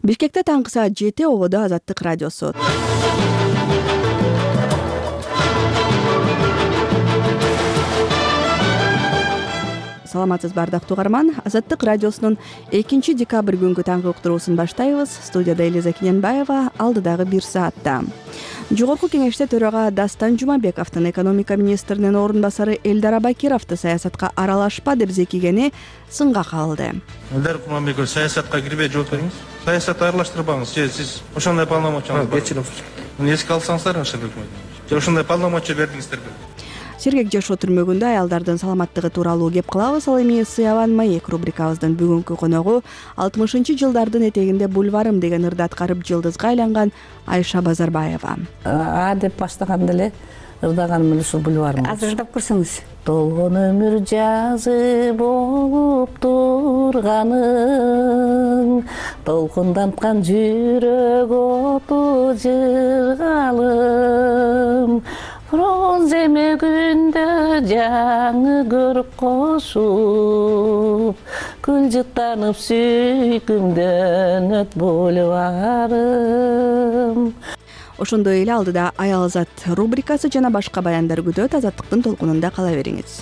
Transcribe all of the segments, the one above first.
Бишкекте таңкы саат 7 ободо Азаттык радиосу. Саламатсыз бардактуу угарман. Азаттык радиосунун 2 декабрь күнгү таңкы уктуруусун баштайбыз. Студияда Элиза Кененбаева, алдыдагы 1 саатта. Жогорку кеңеште төрага Дастан Жумабековдун экономика министринин орун басары Элдар Абакировду саясатка аралашпа деп зекигени сынга калды. Элдар Жумабеков, саясатка кирбей жооп бериңиз. Саясатты аралаштырбаңыз. Сиз ошондой полномочияңыз бар. Эске алсаңыздар, ошондой полномочия бердиңиздерби? Сергек жашоо түрмөгүндө аялдардын саламаттыгы тууралуу кеп кылабыз. Ал эми Сыяван маек рубрикабыздын бүгүнкү коногу 60-жылдардын этегинде бульварым деген ырды аткарып жылдызга айланган Айша Базарбаева. Деп баштаганда эле ырдаганым эле ушул бульварым. Азыр ырдап көрсөңүз. Толгон өмүр жазы болуп турганың, толкунданткан жүрөк оту жыргалым. Бронз эмегүндө жаңы көрүп кошуп, күл жыттанып сүйкүмдөн өт бульварым. Ошондой эле алдыда Аял Азат рубрикасы жана башка баяндар күтөт. Азаттыктын толкунунда кала бериңиз.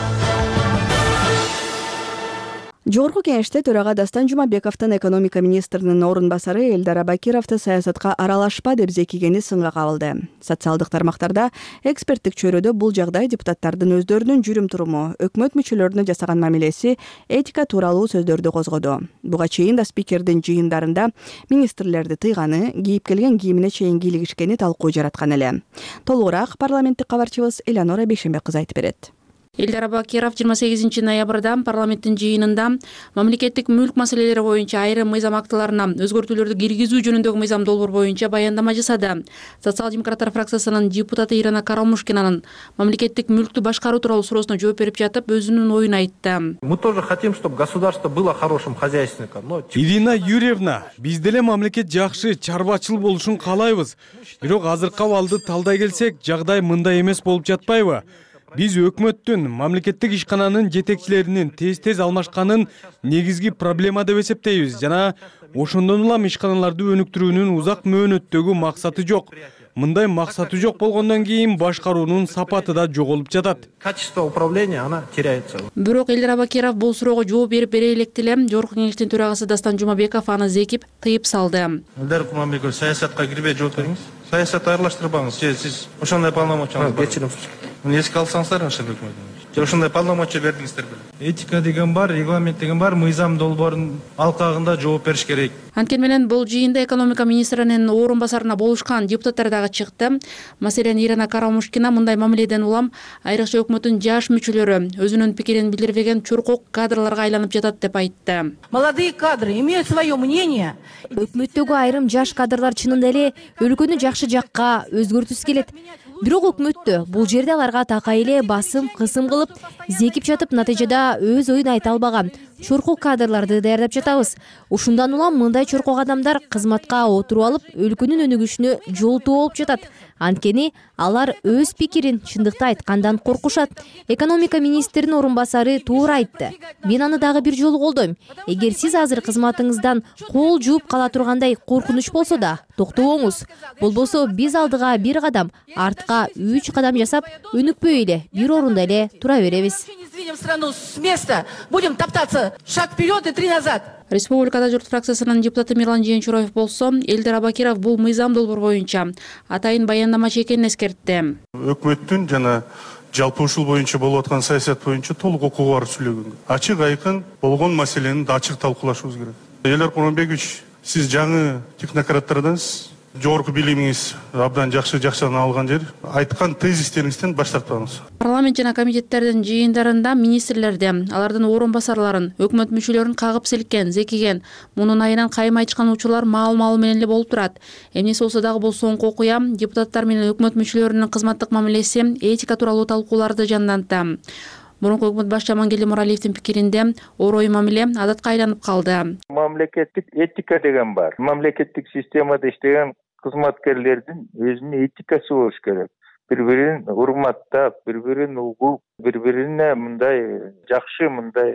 Жогорку кеңеште төрага Дастан Жумабековдун экономика министринин орун басары Элдар Абакировду саясатка аралашпа деп зекигени сынга кабылды. Социалдык тармактарда эксперттик чөйрөдө бул жагдай депутаттардын өздөрүнүн жүрүм-туруму, өкмөт мүчөлөрүнө жасаган мамилеси, этика тууралуу сөздөрдү козгоду. Буга чейин да спикердин жыйындарында министрлерди тыйганы, кийип келген кийимине чейин кийлигишкени талкуу жараткан эле. Толугураак парламенттик кабарчыбыз Эланора Бейшенбек кызы айтып берет. Элдар Абакиров 28 ноябрда парламенттин жыйынында мамлекеттик мүлк маселелери боюнча айрым мыйзам актыларына өзгөртүүлөрдү киргизүү жөнүндөгү мыйзам долбоор боюнча баяндама жасады. Социал-демократтар фракциясынын депутаты Ирина Карамушкинанын мамлекеттик мүлктү башкаруу тууралуу суроосуна жооп берип жатып, өзүнүн оюн айтты. Мы тоже хотим, чтобы государство было хорошим хозяйственником. Ирина Юрьевна, биз деле мамлекет жакшы чарбачыл болушун каалайбыз. Бирок азыркы абалды талдай келсек, жагдай мындай эмес болуп жатпайбы? Биз өкмөттүн, мамлекеттик ишкананын жетекчилеринин тез алмашканын негизги проблема деп эсептейбиз жана ошондон улам ишканаларды өнүктүрүүнүн узак мөөнөттөгү максаты жок. Мындай максаты жок болгондон кийин башкаруунун сапаты да жоголуп жатат. Качество управления, она теряется. Бирок Элдар Абакиров бул суроого жооп бере электе эле Жогорку кеңештин төрагасы Дастан Жумабеков аны зекип, тыйып салды. Элдар Жумабеков, саясатка кирбей жооп бериңиз. Саясатты аралаштырбаңыз. Сиз ошондой полномочияңыз бар. Эске алсаңыздар, ошондой полномочия бердиңиздерби? Этика деген бар, регламент деген бар, мыйзам долбоорунун алкагында жооп бериш керек. Анткени менен бул жыйында экономика министринин орун басарына болушкан депутаттар дагы чыкты. Маселен, Ирина Карамушкина мындай мамиледен улам айрыкча өкмөттүн жаш мүчөлөрү өзүнүн пикирин билдирбеген чуркок кадрларга айланып жатат деп айтты. Молодые кадры имеют свое мнение. Өкмөттөгү айрым жаш кадрлар чынында эле өлкөнү жакшы жакка өзгөртүсү келет. Бирок өкмөттө бул жерде аларга такай эле басым, кысым кылып, зекип жатып, натыйжада өз оюн айта албаган чоркок кадрларды даярдап жатабыз. Ушундан улам мындай чоркок адамдар кызматка отуруп алып, өлкөнүн өнүгүшүнө жолтоо болуп жатат. Анткени алар өз пикирин чындыкты айткандан коркушат. Экономика министринин орун басары туура айтты. Мен аны дагы бир жолу колдойм. Эгер сиз азыр кызматыңыздан кол жууп кала тургандай коркунуч болсо да, токтобоңуз. Болбосо биз алдыга бир кадам, артка 3 кадам жасап, өнүкпөй эле бир орунда эле тура беребиз. Сдвинем страну с места, будем топтаться шаг вперед и 3 назад. Республикада журт фракциясынын депутаты Мирлан Жээнчуроев болсо, Элдар Абакиров бул мыйзам долбоор боюнча атайын баяндамачы экенин эскертти. Өкмөттүн жана жалпы ушул боюнча болуп аткан саясат боюнча толук окууга барып сүйлөгөнгө. Ачык айкын болгон маселени да ачык талкуулашыбыз керек. Элдар Жумабекович, сиз жаңы технократтардансыз. Жогорку билимиңиз абдан жакшыдан алган жер. Айткан тезистериңизден баш тартпаңыз. Парламент жана комитеттердин жыйындарында министрлерди, алардын орун басарларын, өкмөт мүчөлөрүн кагып силкен, зекиген, мунун айынан кайым айтышкан учурлар маал менен эле болуп турат. Эмнеси болсо дагы бул соңку окуя депутаттар менен өкмөт мүчөлөрүнүн кызматтык мамилеси, этика тууралуу талкууларды жандантты. Мурунку өкмөт башчы Амангелди Муралиевдин пикиринде орой мамиле адатка айланып калды. Мамлекеттик этика деген бар. Мамлекеттик системада иштеген кызматкерлердин өзүнүн этикасы болуш керек. Бири-бирин урматтап, бири-бирин угуп, бири-бирине мындай жакшы, мындай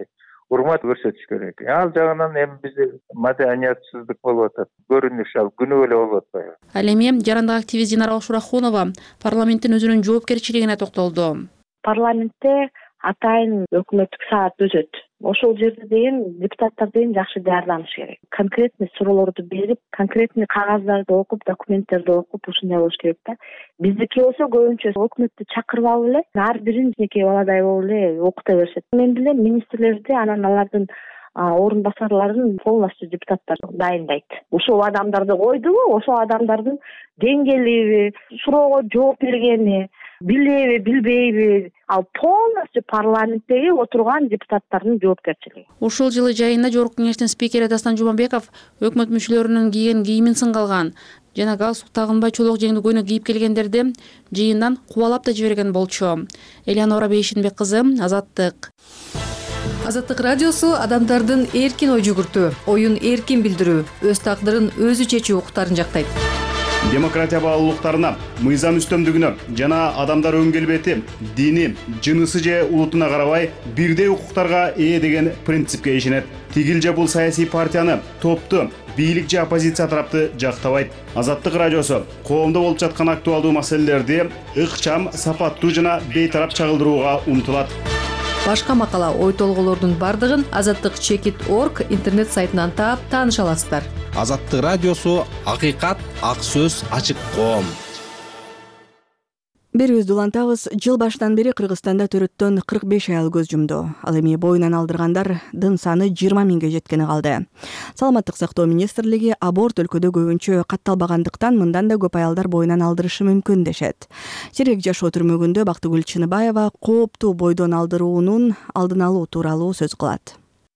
урмат көрсөтүш керек. Ал жагынан эми бизде маданиятсыздык болуп атат. Көрүнүш ал күнөө эле болуп атпайбы? Ал эми жарандык активист Динара Ушурахунова парламенттин өзүнүн жоопкерчилигине токтолду. Парламентте атайын өкмөттүк саат өтөт. Ошол жерде деген депутаттар деген жакшы даярданыш керек. Конкретный суроолорду берип, конкретный кагаздарды окуп, документтерди окуп, ушундай болуш керек да. Биздики болсо көбүнчө өкмөттү чакырып алып эле ар бирин жеке баладай болуп эле окута беришет. Мен билем министрлерди, анан алардын орун басарларын полностью депутаттар дайындайт. Ошол адамдарды койдубу, ошол адамдардын деңгээлиби, суроого жооп бергени, билеби, билбейби, ал полностью парламенттеги отурган депутаттардын жоопкерчилиги. Ушул жылы жайында Жогорку Кеңештин спикери Дастан Жумабеков өкмөт мүчөлөрүнүн кийген кийимин сынга алган жана галстук тагынбай чолок жеңдүү көйнөк кийип келгендерди жыйындан кубалап да жиберген болчу. Элеонора Бейшенбек кызы, Азаттык. Азаттык радиосу адамдардын эркин ой жүгүртүү, оюн эркин билдирүү, өз тагдырын өзү чечүү укуктарын жактайт. Демократия баалуулуктарына, мыйзам үстөмдүгүнө жана адамдар өң келбети, дини, жынысы же улутуна карабай бирдей укуктарга ээ деген принципке ишенет. Тигил же бул саясий партияны, топту, бийлик же оппозиция тарапты жактабайт. Азаттык радиосу коомдо болуп жаткан актуалдуу маселелерди ыкчам, сапаттуу жана бейтарап чагылдырууга умтулат. Башка макала, ой толголордун бардыгын azattik.org интернет сайтынан таап тааныша аласыздар. Азаттык радиосу акыйкат, ак сөз, ачык коом. Берүүбүздү улантабыз. Жыл башынан бери Кыргызстанда төрөттөн 45 аял көз жумду. Ал эми боюнан алдыргандардын саны 20 миңге жеткени калды. Саламаттык сактоо министрлиги аборт өлкөдө көбүнчө катталбагандыктан мындан да көп аялдар боюнан алдырышы мүмкүн дешет. Сирек жашоо түрмөгүндө Бактыгүл Чыныбаева кооптуу бойдон алдыруунун алдын алуу тууралуу сөз кылат.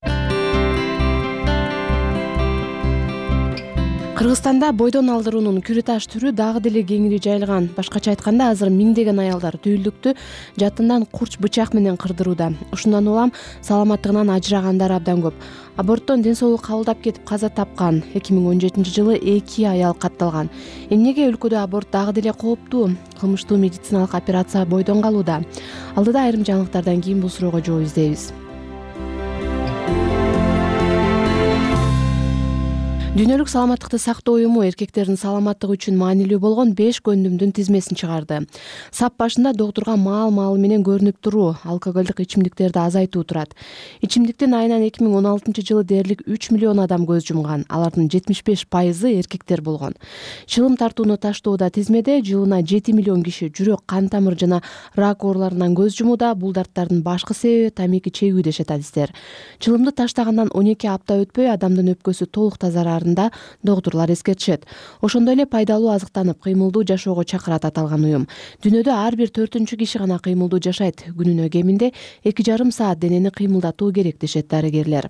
Кыргызстанда бойдон алдыруунун күрүташ түрү дагы деле кеңири жайылган. Башкача айтканда, азыр миңдеген аялдар түйүлдүктү жаттынан курч бычак менен кырдырууда. Ушундан улам саламаттыгынан ажырагандар абдан көп. Аборттон ден соолук кабылдап кетип каза тапкан 2017-жылы 2 аял катталган. Эмнеге өлкөдө аборт дагы деле кооптуу? Кылмыштуу медициналык операция бойдон калууда. Алдыда айрым жаңылыктардан кийин бул суроого жооп издейбиз. Дүйнөлүк саламаттыкты сактоо уюму эркектердин саламаттыгы үчүн маанилүү болгон 5 көндүмдүн тизмесин чыгарды. Сап башында доктурга маал менен көрүнүп туруу, алкоголдук ичимдиктерди азайтуу турат. Ичимдиктин айынан 2016-жылы дээрлик 3 миллион адам көз жумган. Алардын 75% эркектер болгон. Чылым тартууну таштоодо тизмеде жылына 7 миллион киши жүрөк, кан тамыр жана рак ооруларынан көз жумууда. Бул дарттардын башкы себеби тамеки чегүү дешет адистер. Чылымды таштагандан 12 апта өтпөй адамдын өпкөсү толук тазарар доктурлар эскертишет. Ошондой эле пайдалуу азыктанып, кыймылдуу жашоого чакырат аталган уюм. Дүйнөдө ар бир 4-киши гана кыймылдуу жашайт. Күнүнө кеминде 2,5 саат денени кыймылдатуу керек дешет дарыгерлер.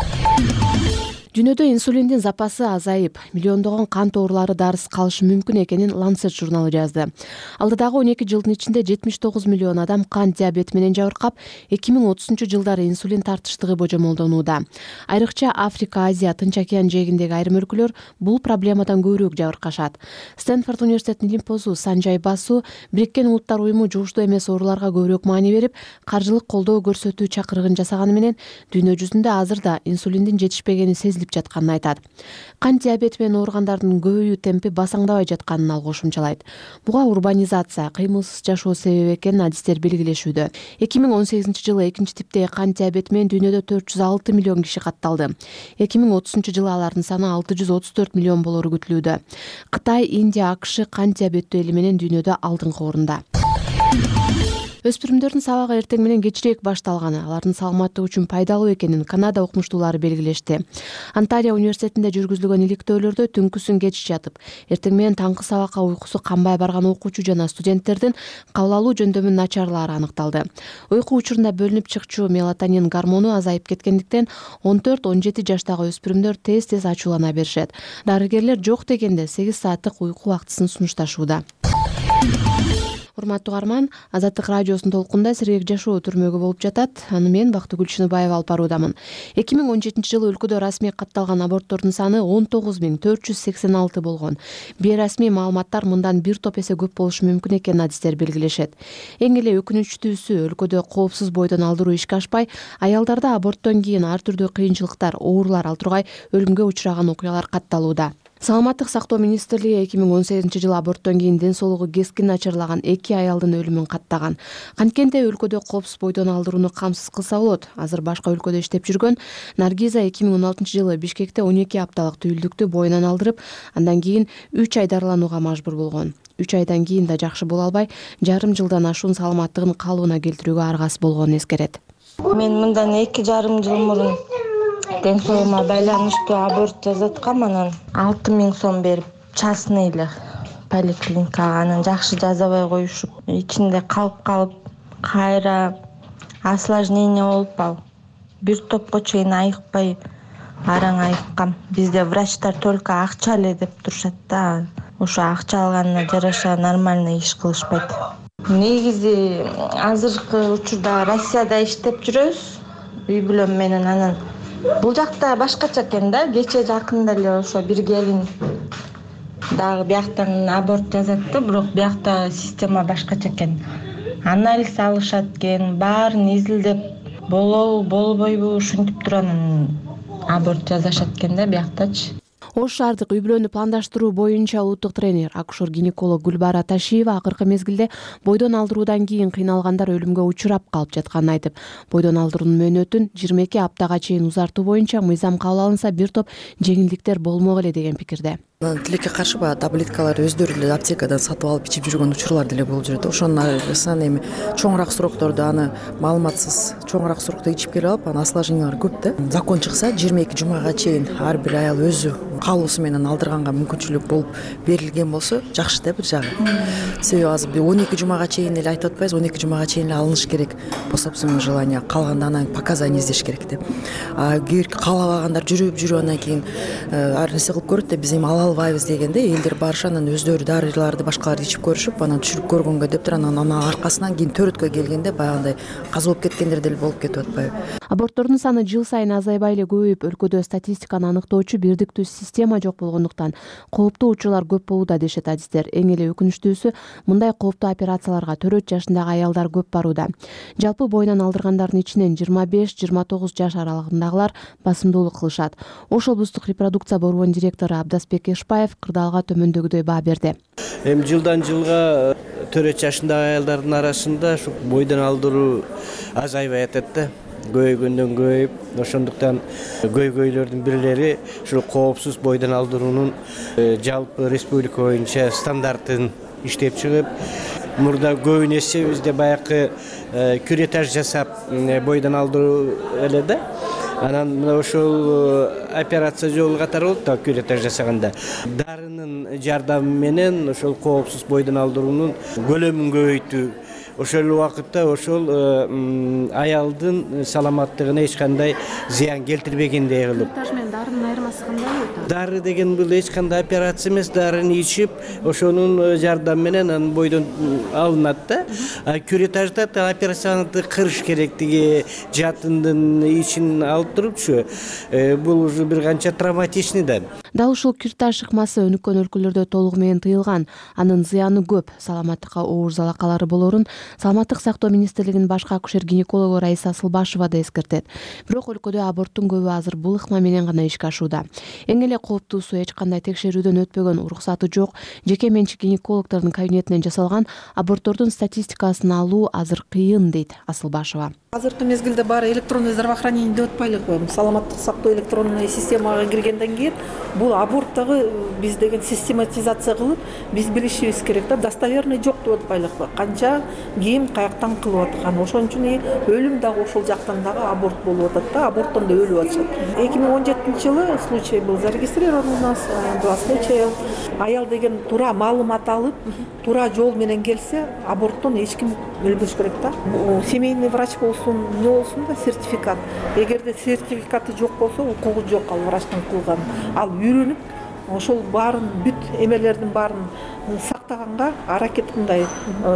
Дүйнөдө инсулиндин запасы азайып, миллиондогон кант оорулары дарысыз калышы мүмкүн экенин Lancet журналы жазды. Алдыдагы 12 жылдын ичинде 79 миллион адам кант диабети менен жабыркап, 2030-жылдары инсулин тартыштыгы божомолдонууда. Айрыкча Африка, Азия, Тынч океан жээгиндеги айрым өлкөлөр бул проблемадан көбүрөөк жабыркашат. Стэнфорд университетинин лимпозу Санжай Басу Бириккен Улуттар уюму жугуштуу эмес ооруларга көбүрөөк маани берип, каржылык колдоо көрсөтүү чакырыгын жасаганы менен дүйнө жүзүндө азырда инсулиндин жетишпегени сезилип жатканын айтат. Кант диабети менен ооругандардын көбөйүү темпи басаңдабай жатканын ал кошумчалайт. Буга урбанизация, кыймылсыз жашоо себеп экенин адистер белгилешүүдө. 2018-жылы экинчи типтеги кант диабети менен дүйнөдө 406 миллион киши катталды. 2030-жылы алардын саны 634 миллион болору күтүлүүдө. Кытай, Индия, АКШ кант диабеттүү эли менен дүйнөдө алдыңкы орунда. Өспүрүмдөрдүн сабагы эртең менен кечирээк башталганы, алардын саламаттыгы үчүн пайдалуу экенин Канада окумуштуулары белгилешти. Онтарио университетинде жүргүзүлгөн иликтөөлөрдө түнкүсүн кеч жатып, эртең менен таңкы сабакка уйкусу канбай барган окуучу жана студенттердин кабыл алуу жөндөмү начарлаары аныкталды. Уйку учурунда бөлүнүп чыкчу мелатонин гормону азайып кеткендиктен 14-17 жаштагы өспүрүмдөр тез ачуулана беришет. Дарыгерлер жок дегенде 8 сааттык уйку убактысын сунушташууда. урматтуу угарман, Азаттык радиосунун толкунда сергек жашоо түрмөгү болуп жатат. Аны мен Бактыгүл Чыныбаева алып баруудамын. 2017-жылы өлкөдө расмий катталган аборттордун саны 19486 болгон. Бейрасмий маалыматтар мындан бир топ эсе көп болушу мүмкүн экенин адистер белгилешет. Эң эле өкүнүчтүүсү, өлкөдө коопсуз бойдон алдыруу ишке ашпай, аялдарда аборттон кийин ар түрдүү кыйынчылыктар, оорулар ал тургай өлүмгө учураган окуялар катталууда. Саламаттык сактоо министрлиги 2018-жылы аборттон кийин ден соолугу кескин начарлаган 2 аялдын өлүмүн каттаган. Канткенде өлкөдө коопсуз бойдон алдырууну камсыз кылса болот. Азыр башка өлкөдө иштеп жүргөн Наргиза 2016-жылы Бишкекте 12 апталык түйүлдүктү боюнан алдырып, андан кийин 3 ай дарыланууга мажбур болгон. 3 айдан кийин да жакшы боло албай, жарым жылдан ашуун саламаттыгын калыбына келтирүүгө аргасыз болгонун эскерет. Мен мындан 2,5 жыл мурун ден соолугума байланыштуу аборт жазаткам, анан 6000 сом берип частныйлы поликлиникага анан жакшы жазабай коюшуп, ичинде калып кайра осложнение болуп ал бир топко чейин айыкпай араң айыккам. Бизде врачтар только акча эле деп турушат да. Ошо акча алганына жараша нормально иш кылышпайт. Негизи азыркы учурда Россияда иштеп жүрөбүз үй бүлөм менен. Анан бул жакта башкача экен да. Кече жакында эле ошо бир келин дагы бияктан аборт жазатты, бирок биякта система башкача экен. Анализ алышат экен, баарын изилдеп болобу болбойбу ушинтип туруп анан аборт жазышат экен да бияктачы. Ош шаардык үй бүлөнү пландаштыруу боюнча улуттук тренер, акушер-гинеколог Гүлбара Ташиева акыркы мезгилде бойдон алдыруудан кийин кыйналгандар өлүмгө учурап калып жатканын айтып, бойдон алдыруунун мөөнөтүн 22 аптага чейин узартуу боюнча мыйзам кабыл алынса бир топ жеңилдиктер болмок эле деген пикирде. Тилекке каршы таблеткалар өздөрү эле аптекадан сатып алып ичип жүргөн учурлар деле болуп жүрөт. Ошонун арасынан эми чоңураак срокторду аны маалыматсыз чоңураак срокто ичип келип алып, анын осложнениялары көп да. Закон чыкса 22 жумага чейин ар бир аял өзү каалоосу менен алдырганга мүмкүнчүлүк болуп берилген болсо жакшы да бир жагы. Себеби азыр 12 жумага чейин эле айтып атпайбыз, 12 жумага чейин эле алыныш керек по собственному желанию, калганда анан показания издеш керек деп. Кээ каалабагандар жүрүп анан кийин ар нерсе кылып көрөт да, биз эми албайбыз дегенде элдер барышып анан өздөрү дарыларды башкаларды ичип көрүшүп, анан түшүрүп көргөнгө деп туруп анан аркасынан кийин төрөткө келгенде баягындай каза болуп кеткендер деле болуп кетип атпайбы. Аборттордун саны жыл сайын азайбай эле көбөйүп, өлкөдө статистиканы аныктоочу бирдиктүү система жок болгондуктан кооптуу учурлар көп болууда дешет адистер. Эң эле өкүнүчтүүсү, мындай кооптуу операцияларга 4 жашындагы аялдар көп барууда. Жалпы боюнан алдыргандардын ичинен 25-29 жаш аралыгындагылар басымдуулук кылышат. Ош облустук репродукция борборунун директору Абдасбек Эшпаев кырдаалга төмөндөгүдөй баа берди. Эми жылдан жылга 4 жашындагы аялдардын арасында ушу бойдон алдыруу азайбай атат да. Көйгөндөн көйүп, ошондуктан көйгөйлөрдүн бирлери ушу коопсуз бойдон алдыруунун жалпы республика боюнча стандартын иштеп чыгып, мурда көбүн эсе бизде баягы кюретаж жасап бойдон алдыруу эле да. Анан мына ошол операция жолу катары болот да, кюретаж жасаганда. Дарынын жардамы менен ошол коопсуз бойдон алдыруунун көлөмүн көбөйтүү, ошол убакытта ошол аялдын саламаттыгына эч кандай зыян келтирбегендей кылып. Кюретаж менен дарынын айырмасы кандай? Дары деген бул эч кандай операция эмес, дарыны ичип, ошонун жардамы менен анын бойдон алынат да. Кюретажда операцияны кырыш керек, тиги жатындын ичин алып турупчу. Бул уже бир канча травматичный да. Дал ушул кюретаж ыкмасы өнүккөн өлкөлөрдө толугу менен тыйылган. Анын зыяны көп, саламаттыкка оор залакалары болорун Саламаттык сактоо министрлигинин башкы акушер-гинекологу Раиса Асылбашева да эскертет. Бирок өлкөдө аборттун көбү азыр бул ыкма менен гана ишке ашууда. Эң эле кооптуусу, эч кандай текшерүүдөн өтпөгөн, уруксаты жок, жеке менчик гинекологдордун кабинетинен жасалган аборттордун статистикасын алуу азыр кыйын, дейт Асылбашева. Азыркы мезгилде баары электронный здравоохранение деп атпайлыкпы? Саламаттык сактоо электронный системага киргенден кийин бул аборттогу биз деген систематизация кылып, биз билишибиз керек да, достоверный жок деп атпайлыкпы? Канча ким каяктан кылып аткан, ошон үчүн өлүм дагы ошол жактан дагы аборт болуп атат да, аборттон да өлүп атышат. 2017-жылы случай был зарегистрирован у нас, 2 случая. Аял деген туура маалымат алып, туура жол менен келсе, аборттон эч ким өлбөш керек да. Семейный врач болсун, не болсун да, сертификат. Эгерде сертификаты жок болсо, укугу жок ал врачтын кылган. Ал үйрөнүп ошол баарын бүт эмелердин баарын сактаганга аракет кылгандай.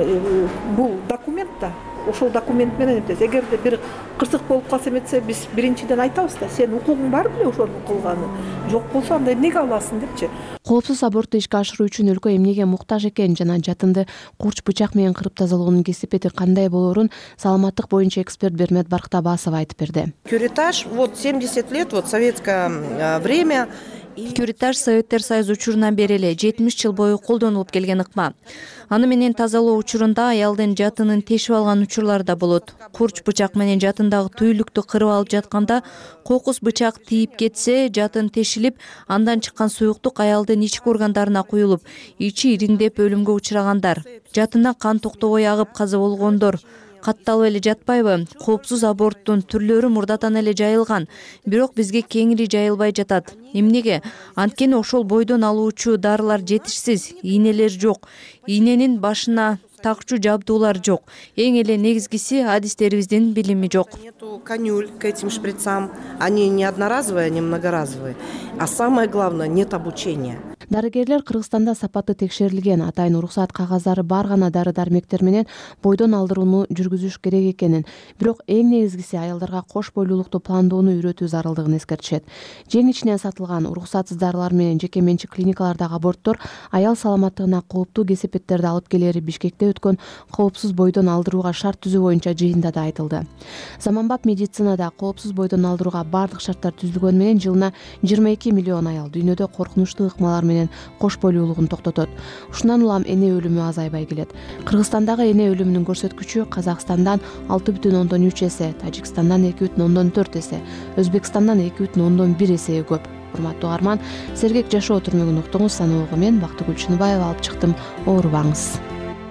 Бул документ да ошол документ менен эмес. Эгерде бир кырсык болуп калса эметсе, биз биринчиден айтабыз да, сен укугуң бар беле ошону кылганы. Жок болсо анда эмнеге аласың депчи. Коопсуз абортду ишке ашыруу үчүн өлкө эмнеге муктаж экенин жана жатынды курч бычак менен кырып тазалоонун кесипети кандай болоорун саламаттык боюнча эксперт Бермет Барктабасова айтып берди. Кюритаж, вот 70 лет, вот советское время. Кюритаж Советтер Союзу учурунан бери эле 70 жыл бою колдонулуп келген ыкма. Аны менен тазалоо учурунда аялдын жатынын тешип алган учурлар да болот. Курч бычак менен жатындагы түйүлүктү кырып алып жатканда кокус бычак тийип кетсе, жатын тешилип, андан чыккан суюктук аялдын ички органдарына куюлуп, ичи ириңдеп өлүмгө учурагандар. Жатындан кан токтобой агып каза болгондор катталып эле жатпайбы? Коопсуз аборттун түрлөрү мурдатан эле жайылган, бирок бизге кеңири жайылбай жатат. Эмнеге? Анткени ошол бойдон алуучу дарылар жетишсиз, ийнелер жок, ийненин башына такчу жабдуулар жок. Эң эле негизгиси адистерибиздин билими жок. Нету канюль к этим шприцам, они не одноразовые, они многоразовые. А самое главное, нет обучения. Дарыгерлер Кыргызстанда сапаты текшерилген, атайын уруксаат кагаздары бар гана дары-дармектер менен бойдон алдырууну жүргүзүш керек экенин, бирок эң негизгиси аялдарга кош бойлуулукту пландоону үйрөтүү зарылдыгын эскертишет. Жең ичинен сатылган уруксатсыз дарылар менен жеке менчик клиникалардагы аборттор аял саламаттыгына кооптуу кесепеттерди алып келери Бишкекте өткөн коопсуз бойдон алдырууга шарт түзүү боюнча жыйында да айтылды. Заманбап медицинада коопсуз бойдон алдырууга бардык шарттар түзүлгөн менен жылына 22 миллион аял дүйнөдө коркунучтуу ыкмалар менен кош бойлуулугун токтотот. Ушундан улам эне өлүмү азайбай келет. Кыргызстандагы эне өлүмүнүн көрсөткүчү Казакстандан 6,3 эсе, Тажикстандан 2,4 эсе, Өзбекстандан 2,1 эсе көп. Урматтуу угарман, сергек жашоо түрмөгүн уктуңуз. Саноого мен Бактыгүл Чыныбаева алып чыктым. Оорубаңыз.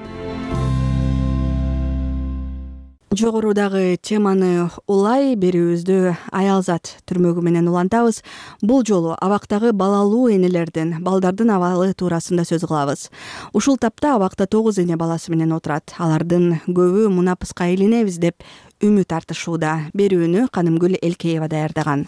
Жогорудагы теманы улай берүүбүздү аялзат түрмөгү менен улантабыз. Бул жолу абактагы балалуу энелердин, балдардын абалы туурасында сөз кылабыз. Ушул тапта абакта 9 эне баласы менен отурат. Алардын көбү мунапыска айланебиз деп үмүт артышууда. Берүүнү Канымгүл Элкеева даярдаган.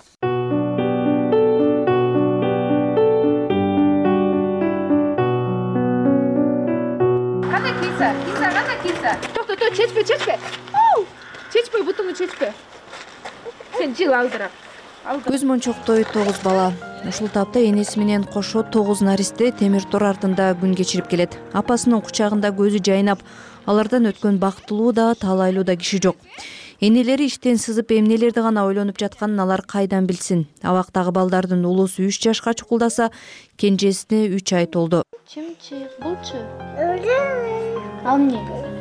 Кана кийса, кана кийса. Токто, чечпе. Чечпе, бутуңду чечпе. Сен жыл алдырап. Көз мончоктой 9 бала. Ушул тапта энеси менен кошо 9 наристе темир тор артында күн кечирип келет. Апасынын кучагында көзү жайнап, алардан өткөн бактылуу да, таалайлуу да киши жок. Энелери иштен сызып эмнелерди гана ойлонуп жатканын алар кайдан билсин? Абактагы балдардын улуусу 3 жашка чукулдаса, кенжесине 3 ай толду. Чымчык, булчу. Ал эмне?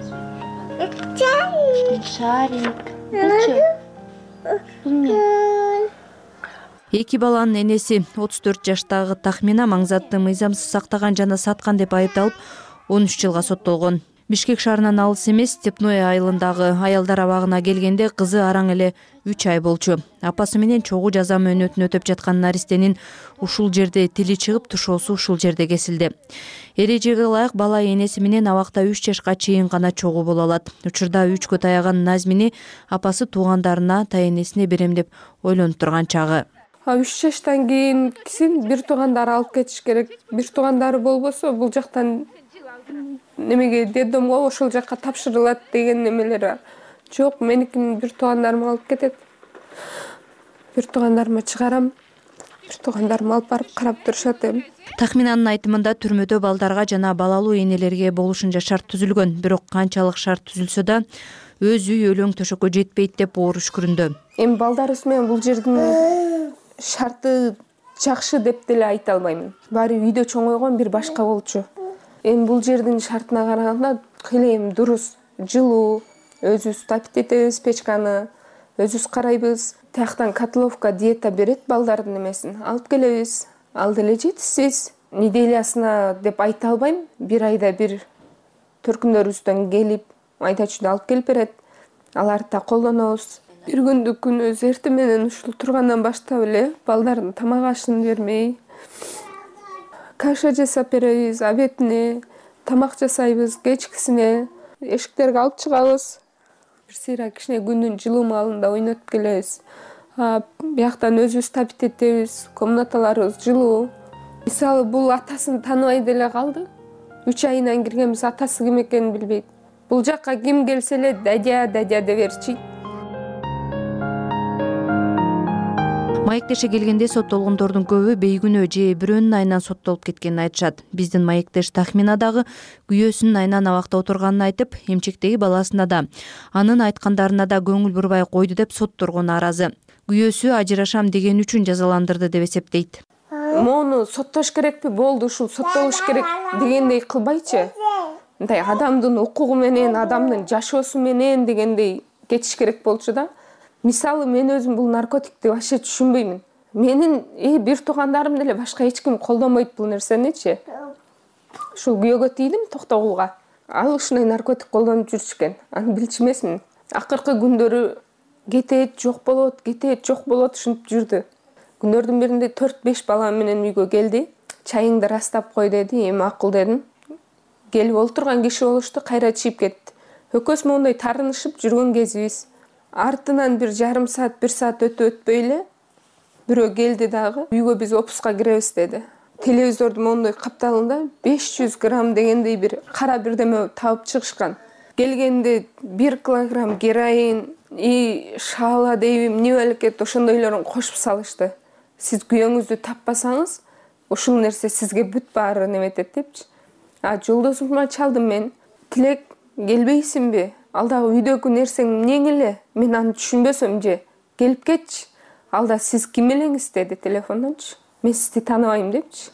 Шарик. Булчу. Бул эмне? Эки баланын энеси 34 жаштагы Тахмина маңзатты мыйзамсыз сактаган жана саткан деп айыпталып 13 жылга соттолгон. Бишкек шаарынан алыс эмес Степное айылындагы аялдар абагына келгенде кызы араң эле 3 ай болчу. Апасы менен чогуу жаза мөөнөтүн өтөп жаткан наристенин ушул жерде тили чыгып, тушоосу ушул жерде кесилди. Эрежеге ылайык бала энеси менен абакта 3 жашка чейин гана чогуу боло алат. Учурда 3кө таяган Назмини апасы туугандарына, таенесине берем деп ойлонуп турган чагы. 3 жаштан кийин кисин бир туугандары алып кетиш керек. Бир туугандары болбосо бул жактан немеге детдомго ошол жакка тапшырылат деген немелер бар. Жок, меникин бир туугандарым алып кетет. Бир туугандарыма чыгарам. Бир туугандарым алып барып карап турушат эми. Тахминанын айтымында түрмөдө балдарга жана балалуу энелерге болушунча шарт түзүлгөн, бирок канчалык шарт түзүлсө да өз үй өлөң төшөккө жетпейт деп оор үшкүрүндү. Эми балдарыбыз менен бул жердин шарты жакшы деп деле айта албаймын. Баары үйдө чоңойгон бир башка болчу. Эми бул жердин шартына караганда кыйла дурус, жылуу, өзүбүз тапит этебиз печканы, өзүбүз карайбыз. Тияктан котловка диета берет балдардын эмесин. Алып келебиз. Ал деле жетишсиз. Неделясына деп айта албайм. Бир айда бир төркүндөрүбүздөн келип, айдачууда алып келип берет. Аларды да колдонобуз. Бир күндүк күнүбүз эртең менен ушул тургандан баштап эле балдардын тамак ашын бермей, каша жасап беребиз, обедине, тамак жасайбыз, кечкисине, эшиктерге алып чыгабыз. Бир сыйра кичине күндүн жылуу маалында ойнотуп келебиз. Бияктан өзүбүз тапит этебиз, комнаталарыбыз жылуу. мисалы бул атасын тааныбай деле калды. 3 айынан киргенбиз, атасы ким экенин билбейт. Бул жакка ким келсе эле дадя деп берчи. Маектеше келгенде соттолгондордун көбү бейгүнөө же бирөөнүн айынан соттолуп кеткенин айтышат. Биздин маектеш Тахмина дагы күйөөсүнүн айынан абакта отурганын айтып, эмчектеги баласына да, анын айткандарына да көңүл бурбай койду деп сотторго нааразы. Күйөөсү ажырашам деген үчүн жазаландырды деп эсептейт. Мону соттош керекпи? Болду, ушул соттолуш керек дегендей кылбайчы. Мындай адамдын укугу менен, адамдын жашоосу менен дегендей кетиш керек болчу да. Мисалы мен өзүм бул наркотикти вообще түшүнбөймүн. Менин бир туугандарым деле башка эч ким колдонбойт бул нерсеничи. Ушул күйөөгө тийдим Токтогулга. Ал ушундай наркотик колдонуп жүрчү. Аны билчү эмесмин. Акыркы күндөрү кетет, жок болот, кетет, жок болот ушинтип жүрдү. Күндөрдүн биринде 4-5 балам менен үйгө келди. Чайыңды растап кой деди, макул дедим. Келип олтурган киши болушту, кайра чийип кетти. Экөөбүз моундай тарынышып жүргөн кезибиз. Артынан бир жарым саат, 1 саат өтпөй эле бирөө келди дагы. Үйгө биз опуска киребиз деди. Телевизордун моундай капталында 500 грамм дегендей бир кара бирдеме табып чыгышкан. Келгенде 1 килограмм героин, шаала дейбим, эмне белекет ошондойлорун кошуп салышты. Сиз күйөөңүздү таппасаңыз, ушул нерсе сизге бүт баары неметет депчи. Жолдошума чалдым мен. Тилек, келбейсиңби? Ал дагы үйдөгү нерсең эмнең эле? Мен аны түшүнбөсөм же. Келип кетчи. Ал да сиз ким элеңиз деди телефондончу. Мен сизди тааныбайм депчи.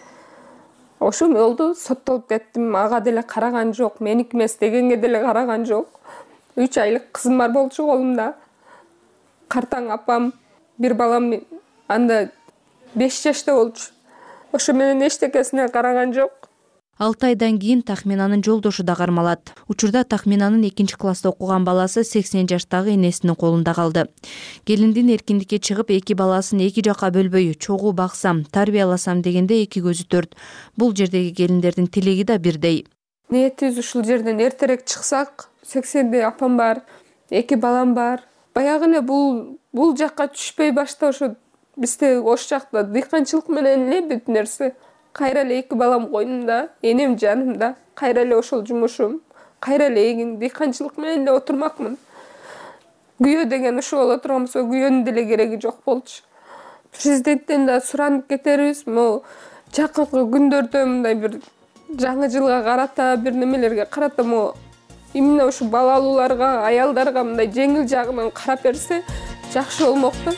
Ошо болду, соттолуп кеттим. Ага деле караган жок, меники эмес дегенге деле караган жок. 3 айлык кызым бар болчу колумда. Картаң апам, бир балам анда 5 жашта болчу. Ошо менен эчтекесине караган жок. 6 айдан кийин Тахминанын жолдошу да кармалат. Учурда Тахминанын 2-класста окуган баласы 80 жаштагы энесинин колунда калды. Келиндин эркиндикке чыгып, 2 баласын 2 жакка бөлбөй, чогуу баксам, тарбияласам дегенде 2 көзү төрт. Бул жердеги келиндердин тилеги да бирдей. Ниетибиз ушул жерден эртерээк чыксак, 80де апам бар, 2 балам бар. Баягы эле бул жакка түшпөй башта ошо бизде ош жакта дыйканчылык менен эле бүт нерсе. Кайра эле 2 балам койнумда, энем жанымда, кайра эле ошол жумушум, кайра эле эгин дыйканчылык менен эле отурмакмын. Күйөө деген ушул боло турган болсо, күйөөнүн деле кереги жок болчу. Президенттен да суранып кетербиз, могу жакынкы күндөрдө мындай бир жаңы жылга карата, бир немелерге карата могу именно ушу балалууларга, аялдарга мындай жеңил жагынан карап берсе, жакшы болмокто.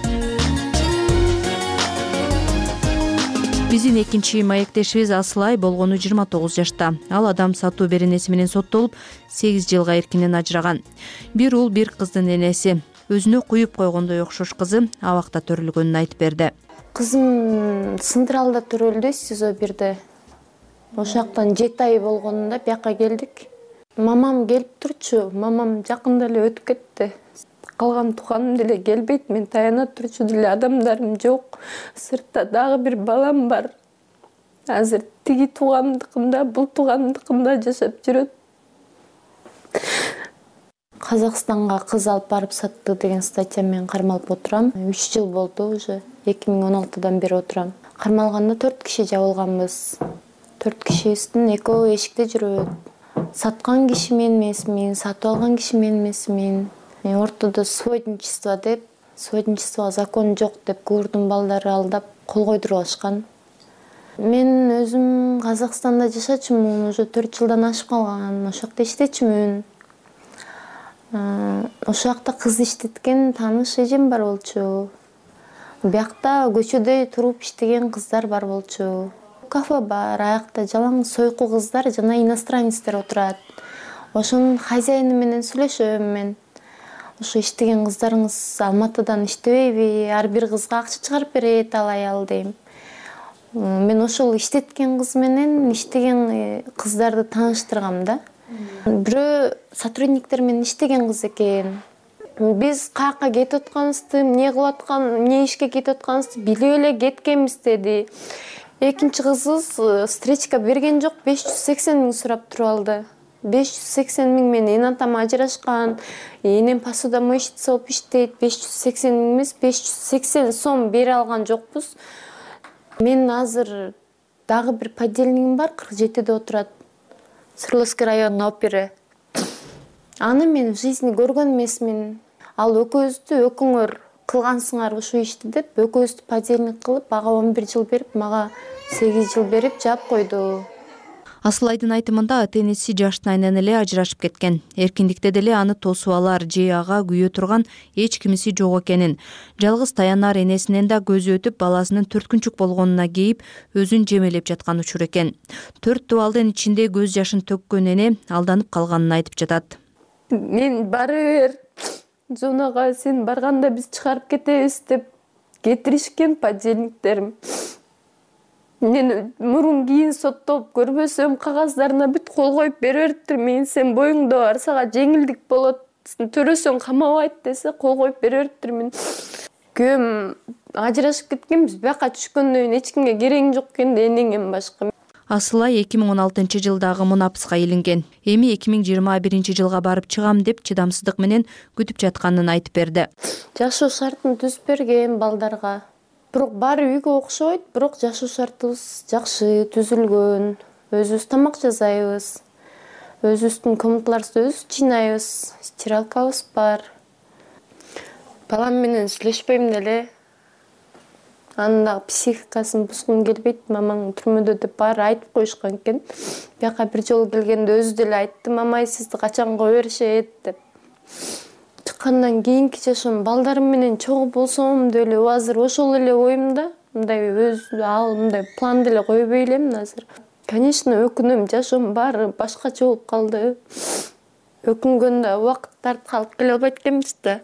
Биздин экинчи маектешибиз Асылай болгону 29 жашта. Ал адам сатуу беренеси менен соттолуп, 8 жылга эркинен ажыраган. Бир уул, бир кыздын энеси. Өзүнө куюп койгондой окшош кызы абакта төрөлгөнүн айтып берди. Кызым Централда төрөлдү, СИЗО 1де. Ошоктон 7 ай болгонунда бияка келдик. Мамам келип турчу, мамам жакында эле өтүп кетти. Калган тууганым деле келбейт, мен таяна турчу деле адамдарым жок. Сыртта дагы бир балам бар. Азыр тиги туугандыкымда, бул туугандыкымда жашап жүрөт. Казакстанга кыз алып барып сатты деген статья мен кармалып отурам. 3 жыл болду уже. 2016-дан бери отурам. Кармалганда 4 киши жабылганбыз. 4 кишибиздин экөө эшикте жүрөт. Саткан киши мен эмесмин, сатып алган киши мен эмесмин. Ортодо сводничество деп, сводничествого закон жок деп курдун балдары алдап кол койдуруп алышкан. Мен өзүм Казакстанда жашачумун, уже 4 жылдан ашып калган. Ошол жакта иштечүмүн. Ошол жакта кыз иштеткен тааныш эжем бар болчу. Биякта көчөдө туруп иштеген кыздар бар болчу. Кафе бар, аякта жалаң сойку кыздар жана иностранецтер отурат. Ошонун хозяйыны менен сүйлөшөм мен. Ошо иштеген кыздарыңыз Алматыдан иштебейби? Ар бир кызга акча чыгарып берет ал аял дейм. Мен ошол иштеткен кыз менен иштеген кыздарды тааныштыргам да. Бирөө сотрудниктер менен иштеген кыз экен. Биз каяка кетип атканыбызды, эмне кылып аткан, эмне ишке кетип атканыбызды билип эле кеткенбиз деди. Экинчи кызыбыз встречка берген жок, 580 миң сурап туруп алды. 580 миң мен энатам ажырашкан, энем посудомойщица болуп иштейт, 580 миң эмес, 580 сом бере алган жокпуз. Мен азыр дагы бир подельнигим бар, 47-де отурат. Свердловский районунун опери. Аны мен в жизни көргөн эмесмин. Ал экөөбүздү өкүңөр кылгансыңар ушул ишти деп экөөбүздү подельник кылып, ага 11 жыл берип, мага 8 жыл берип жаап койду. Асылайдын айтымында ата-энеси жаштайынан эле ажырашып кеткен. Эркиндикте деле аны тосуп алар же ага күйө турган эч кимиси жок экенин, жалгыз таянар энесинен да көзү өтүп, баласынын 4 күнчүк болгонуна кейип, өзүн жемелеп жаткан учур экен. 4 дубалдын ичинде көз жашын төккөн эне алданып калганын айтып жатат. Мен бара бер, Жонага сен барганда биз чыгарып кетебиз деп кетиришкен подельниктерим. Мен мурун кийин соттолуп көрбөсөм, кагаздарына бүт кол коюп бере бериптир. Мен сен боюңда бар, сага жеңилдик болот, төрөсөң камабайт десе кол коюп бере бериптир. Мен күйөөм ажырашып кеткенбиз, бияка түшкөндөн кийин эч кимге кереги жок экен да энеңден башка. Асылай 2016 жылдагы мунапыска илинген. Эми 2021 жылга барып чыгам деп чыдамсыздык менен күтүп жатканын айтып берди. Жашоо шартын түзүп берген балдарга. Бирок баары үйгө окшойт, бирок жашоо шартыбыз жакшы түзүлгөн. Өзүбүз тамак жасайбыз. Өзүбүздүн комнаталарыбызды өзүбүз жыйнайбыз. Стиралкабыз бар. Балам менен сүйлөшпөйм деле. Анын дагы психикасын бузгум келбейт, мамаң түрмөдө деп баары айтып коюшкан экен. Бияка бир жолу келгенде өзү деле айтты, мамай сизди качан кое беришет деп. Чыккандан кийинки жашоом балдарым менен чогуу болсом деле азыр ошол эле оюмда. Мындай мындай план деле койбой элем азыр. Конечно, өкүнөм, жашоом баары башкача болуп калды. Өкүнгөндө убакыт тартып калып келе албайт экенбиз да.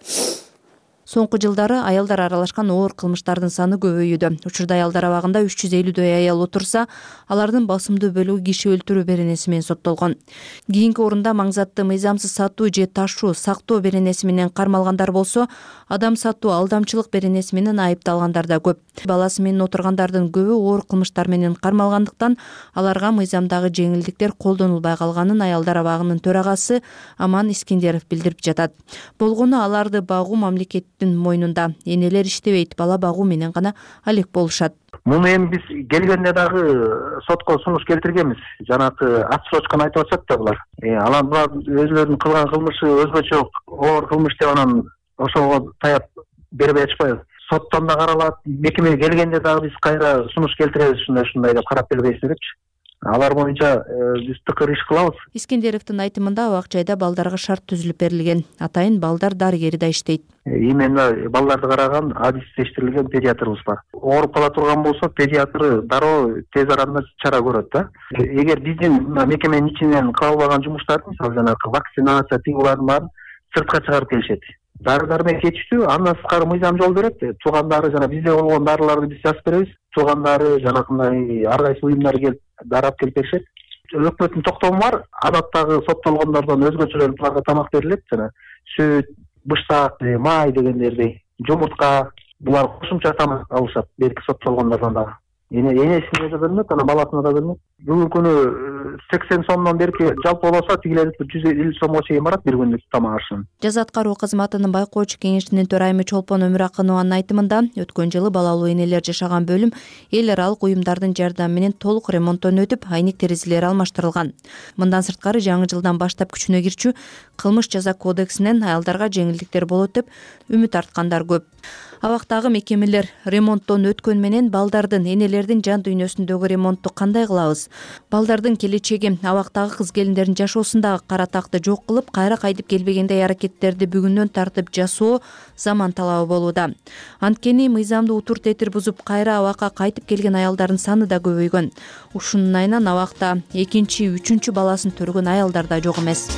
Соңку жылдары аялдар аралашкан оор кылмыштардын саны көбөйүүдө. Учурда аялдар абагында 350дөй аял отурса, алардын басымдуу бөлүгү киши өлтүрүү беренеси менен соттолгон. Кийинки орунда маңзатты мыйзамсыз сатуу же ташуу, сактоо беренеси менен кармалгандар болсо, адам сатуу, алдамчылык беренеси менен айыпталгандар да көп. Баласы менен отургандардын көбү оор кылмыштар менен кармалгандыктан аларга мыйзамдагы жеңилдиктер колдонулбай калганын аялдар абагынын төрагасы Аман Искендеров билдирип жатат. Болгону аларды багуу мамлекеттин мойнунда. Энелер иштебейт, бала багуу менен гана алек болушат. Муну эми биз келгенде дагы сотко сунуш келтиргенбиз. Жанагы отсрочканы айтып атышат да булар. Алар өзүлөрүнүн кылган кылмышы өзгөчө оор кылмыш деп анан ошого таяп бербей атышпайбы. Соттон да каралат, мекемеге келгенде дагы биз кайра сунуш келтиребиз, ушундай деп карап келбейсиз депчи. Алар боюнча биз тыкыр иш кылабыз. Искендеровдун айтымында абак жайда балдарга шарт түзүлүп берилген. Атайын балдар дарыгери да иштейт. Именно балдарды караган адистештирилген педиатрыбыз бар. Ооруп кала турган болсо, педиатр дароо тез арада чара көрөт да. Эгер биздин мекеменин ичинен кыла албаган жумуштарды, мисалы жанагы вакцинация, тигулардын баарын сыртка чыгарып келишет. Дары-дармек кетиштүү, андан сырткары мыйзам жол берет. Туугандары жана бизде болгон дарыларды биз жазып беребиз. Туугандары жанагындай ар кайсы уюмдар келип дарап келип беришет. Өкмөттүн токтому бар. Адаттагы соттолгондордон өзгөчөлөр буларга тамак берилет, жана сүт, бышсак, май дегендерди, жумуртка, булар кошумча тамак алышат берки соттолгондордон дагы. Энесине да бермек, анан баласына да бермек. Бүгүнкү күнү 80 сомдон берки жалпы болсо, тигилер 150 сомго чейин барат бир күндүк тамак ашын. Жаза аткаруу кызматынын байкоочу кеңешинин төрайымы Чолпон Өмүракынованын айтымында, өткөн жылы балалуу энелер жашаган бөлүм эл аралык уюмдардын жардамы менен толук ремонттон өтүп, айник терезелери алмаштырылган. Мындан сырткары жаңы жылдан баштап күчүнө кирчү кылмыш жаза кодексинен аялдарга жеңилдиктер болот деп үмүт арткандар көп. Абактагы мекемелер ремонттон өткөн менен балдардын, энелердин жан дүйнөсүндөгү ремонтту кандай кылабыз? Балдардын келечеги, абактагы кыз келиндердин жашоосундагы кара такты жок кылып, кайра кайтып келбегендей аракеттерди бүгүндөн тартып жасоо заман талабы болууда. Анткени мыйзамды утур тетир бузуп, кайра абакка кайтып келген аялдардын саны да көбөйгөн. Ушунун айынан абакта экинчи, үчүнчү баласын төргөн аялдар да жок эмес.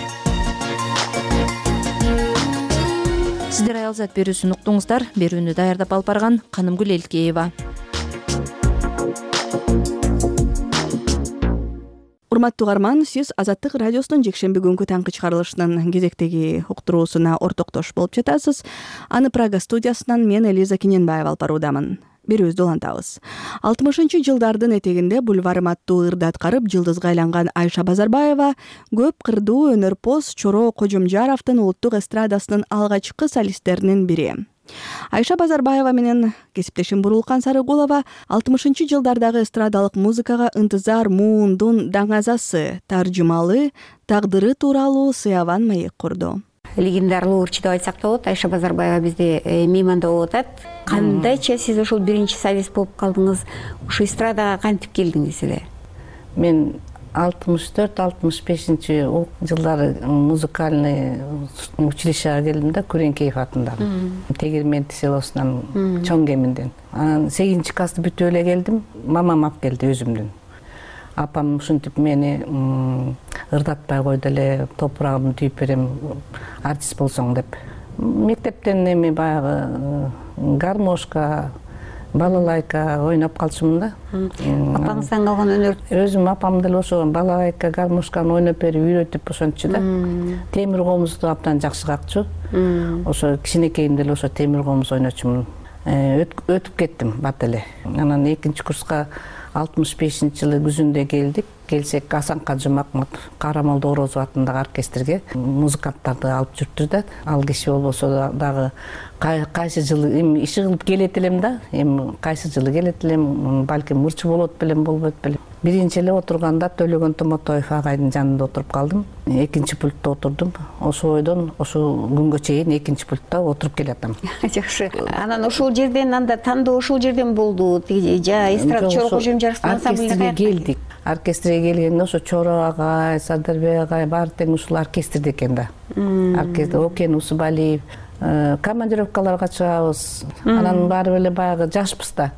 Сиздер аялзат берүүсүн уктуңуздар. Берүүнү даярдап алып барган Канымгүл Элкеева. Урматтуу угарман, сиз Азаттык радиосунун жекшемби күнгү таңкы чыгарылышынын кезектеги уктуруусуна ортоктош болуп жатасыз. Аны Прага студиясынан мен Элиза Кененбаева алып баруудамын. Берүүбүздү улантабыз. 60-жылдардын этегинде бульварым аттуу ырды аткарып жылдызга айланган Айша Базарбаева көп кырдуу өнөрпоз Чоро Кожомжаровдун улуттук эстрадасынын алгачкы солисттеринин бири. Айша Базарбаева менен кесиптешим Бурулкан Сарыгулова 60-жылдардагы эстрадалык музыкага ынтызар муундун даңазасы, таржымалы, тагдыры тууралуу сыяван маек курду. Легендарлуу урчу деп айтсак да болот. Айша Базарбаева бизде мейманда болуп атат. Кандайча сиз ушул биринчи солист болуп калдыңыз? Ушу эстрадага кантип келдиңиз эле? Мен 64-65 жылдары музыкальный училищеге келдим да, Күреңкеев атындагы. Тегирменти селосунан чоң кеминден. Анан 8 классты бүтүп эле келдим. Мамам алып келди өзүмдүн. Апам ушинтип мени ырдатпай койду эле, топурагымды түйүп берем, артист болсоң деп. Мектептен эми баягы гармошка, балалайка ойноп калчумун да. Апаңыздан калган өнөр? Өзүм апам деле ошо балалайка, гармошканы ойноп берип үйрөтүп ошончу да. Темир комузду абдан жакшы какчу. Ошо кичинекейимде деле ошо темир комуз ойночумун. Өтүп кеттим бат эле. Анан 2-курска 65-жылы күзүндө келдик. Келсек Асанка Жумакматов Карамолдо Орозов атындагы оркестрге музыканттарды алып жүрүптүр да. Ал киши болбосо дагы кайсы жылы эми иши кылып келет элем да. Эми кайсы жылы келет элем, балким мурчу болот белем, болбойт белем. Биринчи эле отурганда Төлөгөн Томотоев агайдын жанында отуруп калдым. Экинчи пультта отурдум. Ошо бойдон ошо күнгө чейин экинчи пультта отуруп келатам. Жакшы. Анан ошол жерден анда тандоо ошол жерден болду. Жа эстрада Чорок Кожомжаров ансамблине келдик. Оркестрге келгенде ошо Чоро агай, Сардарбек агай баары тең ушул оркестрде экен да. Оркестр Окен Усубалиев, командировкаларга чыгабыз. Анан баары эле баягы жашпыз да.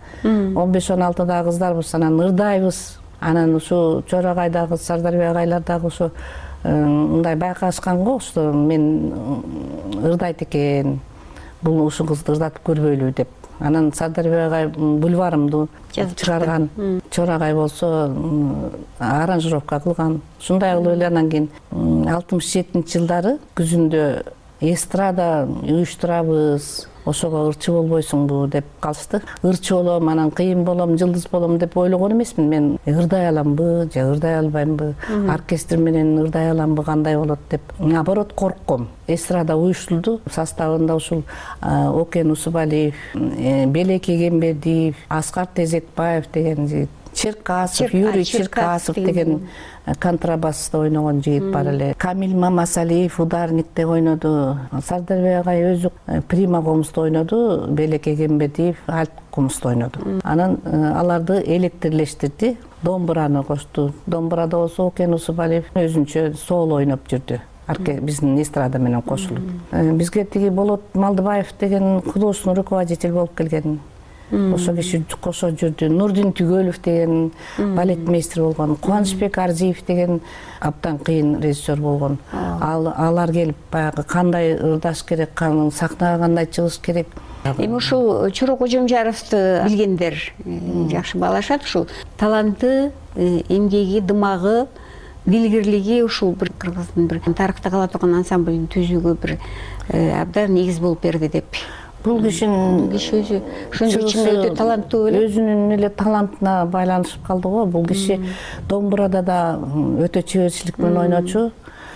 15-16 кыздарбыз, анан ырдайбыз. Анан ушу Чоро агайдагы, Сардарбек агайлар дагы ошо мындай байкашкан го, что мен ырдайт экен. Бул ушу кызды ырдатып көрбөйлү деп. Анан Сардарбек агай бульварымды чыгарган. Чоро агай болсо аранжировка кылган. Ушундай кылып эле анан кийин 67-жылдары күзүндө эстрада уюштурабыз. Ошого ырчы болбойсуңбу деп калышты. Ырчы болом, анан кыйын болом, жылдыз болом деп ойлогон эмесмин. Мен ырдай аламбы, же ырдай албаймбы, оркестр менен ырдай аламбы, кандай болот деп. Наоборот коркком. Эстрада уюштулду. Составында ушул Окен Усубалиев, Белеки Кембердиев, Аскар Тезекбаев деген Черкасов, Юрий Черкасов деген контрабасты ойногон жигит бар эле. Камил Мамасалиев ударникте ойноду. Сардарбек агай өзү прима комузду ойноду, Белеке Кембердиев альт комузду ойноду. Анан аларды электрлештирди, домбураны кошту. Домбурада болсо Окен Усубалиев өзүнчө соло ойноп жүрдү. Биздин эстрада менен кошулуп. Бизге тиги Болот Малдыбаев деген художественный руководитель болуп келген. Ошо киши кошо жүрдү. Нурдин Түгөлов деген балетмейстер болгон. Кубанычбек Арзиев деген абдан кыйын режиссер болгон. Алар келип баягы кандай ырдаш керек, сахнага кандай чыгыш керек. Эми ушул Чорок Кожомжаровду билгендер жакшы баалашат. Ушул таланты, эмгеги, дымагы, билгирлиги ушул бир кыргыздын бир тарыхта кала турган ансамблдин түзүүгө бир абдан негиз болуп берди деп. Бул кишинин өзү ошондой ичинде өтө таланттуу эле. Өзүнүн эле талантына байланышып калды го. Бул киши домбурада да өтө чеберчилик менен ойночу.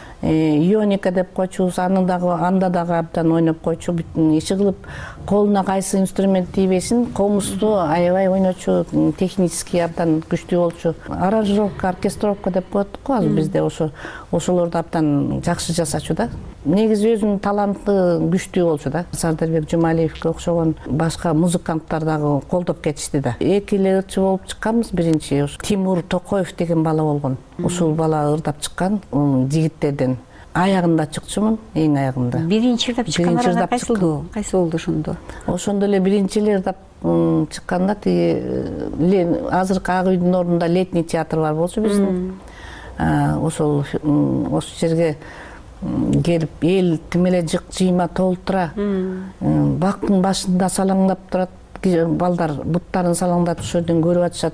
Ионика деп койчубуз, анда дагы абдан ойноп койчу. Иши кылып колуна кайсы инструмент тийбесин, комузду аябай ойночу, технически абдан күчтүү болчу. Аранжировка, оркестровка деп коет го азыр бизде ошолорду абдан жакшы жасачу да. Негизи өзүнүн таланты күчтүү болчу да. Сардарбек Жумалиевке окшогон башка музыканттар дагы колдоп кетишти да. Эки эле ырчы болуп чыкканбыз биринчи. Тимур Токоев деген бала болгон. Ушул бала ырдап чыккан жигиттерден. Аягында чыкчумун, эң аягында. Биринчи ырдап чыккан кайсы болду ошондо? Ошондо эле биринчи эле ырдап чыкканда тиги азыркы Ак үйдүн ордунда летний театр бар болчу биздин. Ошол жерге келип эл тим эле жыйма толтура, бактын башында салаңдап турат, балдар буттарын салаңдатып ошол жерден көрүп атышат.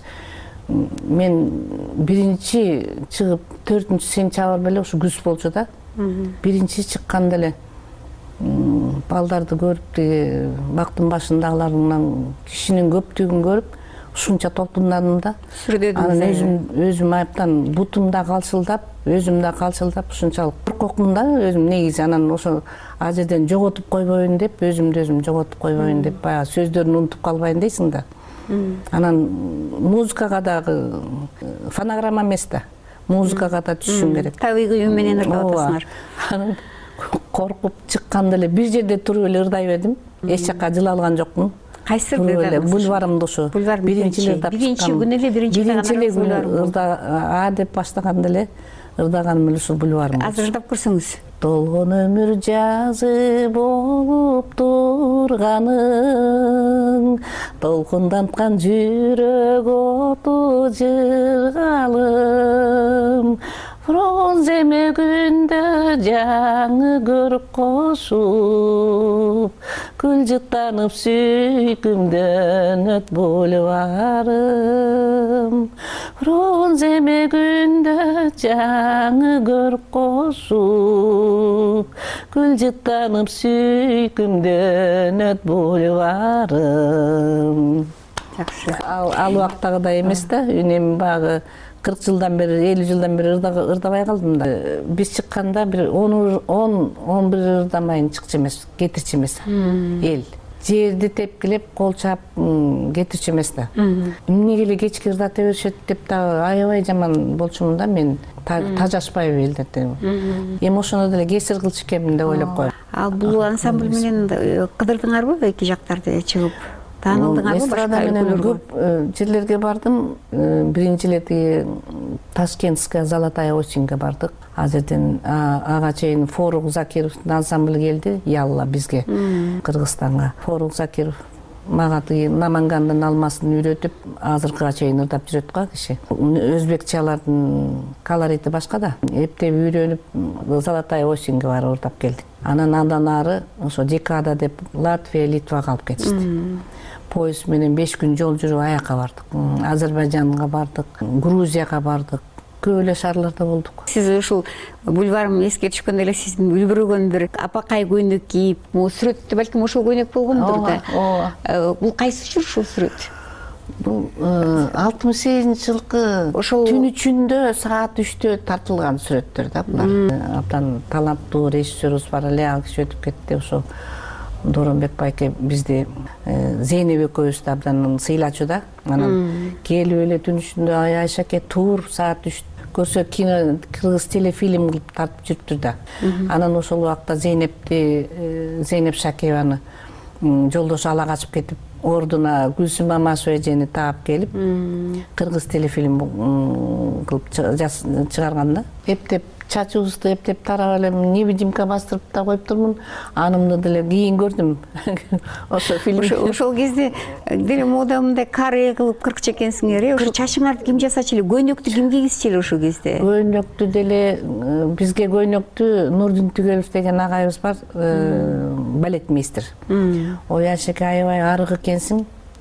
Мен биринчи чыгып 4-сентябрь беле ушу күз болчу да. Биринчи чыкканда эле балдарды көрүп, бактын башындагыларынан кишинин көптүгүн көрүп, ушунча толкундадым да. Анан өзүм айыптан бутум да калчылдап, өзүм да калчылдап, ушунчалык коркокмун да өзүм негизи. Анан ошо ал жерден жоготуп койбоюн деп, өзүмдү өзүм жоготуп койбоюн деп, баягы сөздөрүн унутуп калбайын дейсиң да. Анан музыкага дагы фонограмма эмес да. Музыкага да түшүшүң керек. Табигый үн менен ырдап атасыңар. Анан коркуп чыкканда эле бир жерде туруп эле ырдай бердим. Эч жака жыла алган жокмун. Кайсы ырдадыңыз? Бульварымды ошо. Биринчи күнү эле биринчи ырда деп баштаганда эле ырдаганым эле ушул бульварым. Азыр ырдап көрсөңүз. Толгон өмүр жазы болуп турганың, толкунданткан жүрөк оту жыргалым, бронз эмегүндө жаңы көрүп кошуп, кылжыттанып сүйкүмдөн өт бульварым, бронз эмегүндө жаңы көрүп кошуп, кылжыттанып сүйкүмдөн өт бульварым. Жакшы. Ал убактагыдай эмес да, үнем багы 40 жылдан бери, 50 жылдан бери ырдабай калдым да. Биз чыкканда бир 10-11 ырдамайын чыкчу эмес, кетирчү эмес эл. Жерди тепкилеп, кол чаап кетирчү эмес да. Эмнеге эле кечки ырдата беришет деп дагы аябай жаман болчумун да мен. Тажашпайбы элдерди. Эми ошондо деле кесир кылчу экенмин деп ойлоп коем. Ал бул ансамбль менен кыдырдыңарбы эки жактарды чыгып? Таанылдыңарбы? Эстрада менен көп жерлерге бардым. Биринчи эле Ташкентская Золотая осеньге бардык. Ал жерден ага чейин Форук Закировдун ансамблі келди Ялла бизге, Кыргызстанга. Форук Закиров мага Намангандын алмасын үйрөтүп, азыркыга чейин ырдап жүрөт го киши. Өзбекчалардын колорити башка да. Эптеп үйрөнүп Золотая осеньге барып ырдап келдик. Андан ары ошо Декада деп Латвия, Литвага алып кетишти. Поезд менен 5 күн жол жүрүп аяка бардык. Азербайжанга бардык, Грузияга бардык. Көп эле шаарларда болдук. Сиз ушул бульварым эске түшкөндө эле сиздин үлбүрөгөн бир апакай көйнөк кийип, сүрөттө балким ошол көйнөк болгондур да. Бул кайсы учур ушул сүрөт? Бул 68-жылкы түн ичинде саат 3-тө тартылган сүрөттөр да булар. Абдан таланттуу режиссерубуз бар эле, ал киши өтүп кетти. Ошо Доронбек байке бизди Зейнеп экөөбүздү абдан сыйлачу да. Анан келип эле түн ичинде Айшаке тур саат 3 көрсө кино кыргыз телефильм кылып тартып жүрүптүр да. Анан ошол убакта Зейнеп Шакиеваны жолдошу ала качып кетип, ордуна Гүлсүм Мамашева эжени таап келип, кыргыз телефильм кылып чыгарган да. Эптеп чачыбызды эптеп тарап эле невидимка бастырып да коюптурмун. Анымды деле кийин көрдүм. Ошо фильм. Ошол кезде деле модамда каре кылып кырк чекенсиңер. Ошо чачыңарды ким жасачу эле? Көйнөктү ким кийгизчү эле ошол кезде? Көйнөктү деле бизге көйнөктү Нурдин Түгелов деген агайыбыз бар, балетмейстер. Ой Айшеке аябай арык экенсиң.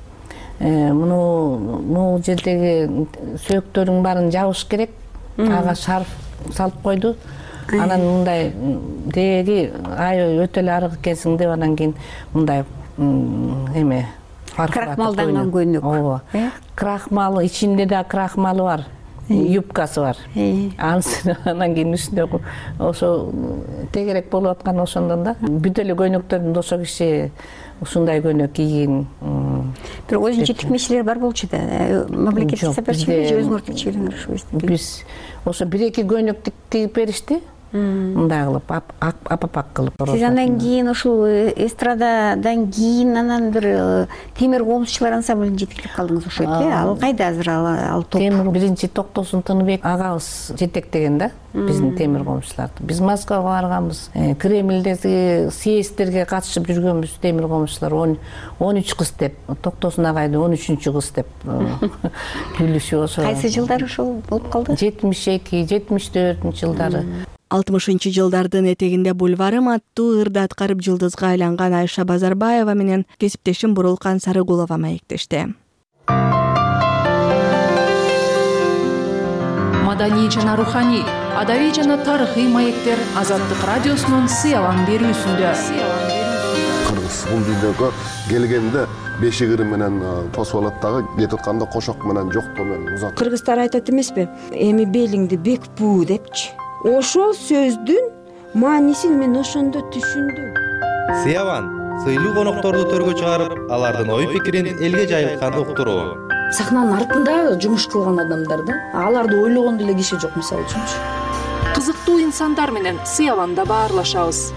Муну жердеги сөөктөрүң баарын жабыш керек. Ага шарф салып койду. Анан мындай деги аябай өтө эле арык экенсиң деп анан кийин мындай эме крахмалданган көйнөк. Ооба. Крахмалы ичинде да крахмалы бар. Юбкасы бар. Анан кийин үстүндө ошо тегерек болуп аткан ошондон да. Бүт эле көйнөктөрдүн ошо киши ушундай көйнөк кийген. Бирок өзүнчө тикмечилер бар болчу да. Мамлекеттик сапарчылык же өзүңөр тикчилиңер ошо кезде. Биз ошо 1-2 көйнөк тигип беришти. Мындай кылып, апапак кылып. Сиз андан кийин ушул эстрададан кийин анан бир темир комузчулар ансамблин жетектеп калдыңыз ошо э? Ал кайда азыр ал топ? Темир биринчи Токтосун Тыныбек агабыз жетектеген да биздин темир комузчуларды. Биз Москвага барганбыз. Кремлдеги съезддерге катышып жүргөнбүз темир комузчулар 13 кыз деп, Токтосун агайды 13-чү кыз деп күлүшүп ошо. Кайсы жылдары ошол болуп калды? 72-74 жылдары. 60 жылдардын этегинде бульварым аттуу ырды аткарып жылдызга айланган Айша Базарбаева менен кесиптешим Бурулкан Сарыгулова маектешти. Маданий жана руханий, адабий жана тарыхый маектер Азаттык радиосунун сыялан берүүсүндө. Кыргыз бул дүйнөгө келгенде бешигири менен тосуп алат дагы, кетип атканда кошок менен жоктоо менен Кыргыздар айтат эмеспи? Эми белиңди бек буу депчи. Ошол сөздүн маанисин мен ошондо түшүндүм. Сыябан сыйлуу конокторду төргө чыгарып, алардын ой пикирин элге жайылтканды уктуруу. Сахнанын артында жумуш кылган адамдар да, аларды ойлогон деле киши жок, мисалы үчүнчү. Кызыктуу инсандар менен Сыябанда баарлашабыз.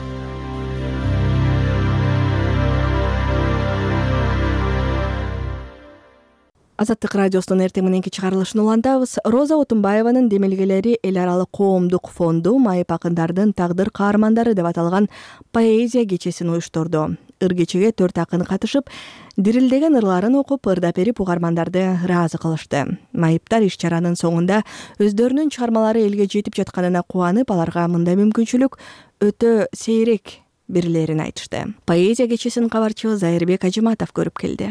Азаттык радиосунун эртең мененки чыгарылышын улантабыз. Роза Отунбаеванын демелгелери эл аралык коомдук фонду майып акындардын тагдыр каармандары деп аталган поэзия кечесин уюштурду. Ыр кечеге 4 акын катышып, дирилдеген ырларын окуп, ырдап берип угармандарды ыраазы кылышты. Майыптар иш-чаранын соңунда өздөрүнүн чыгармалары элге жетип жатканына кубанып, аларга мындай мүмкүнчүлүк өтө сейрек берилерин айтышты. Поэзия кечесин кабарчыбы Зайырбек Ажыматов көрүп келди.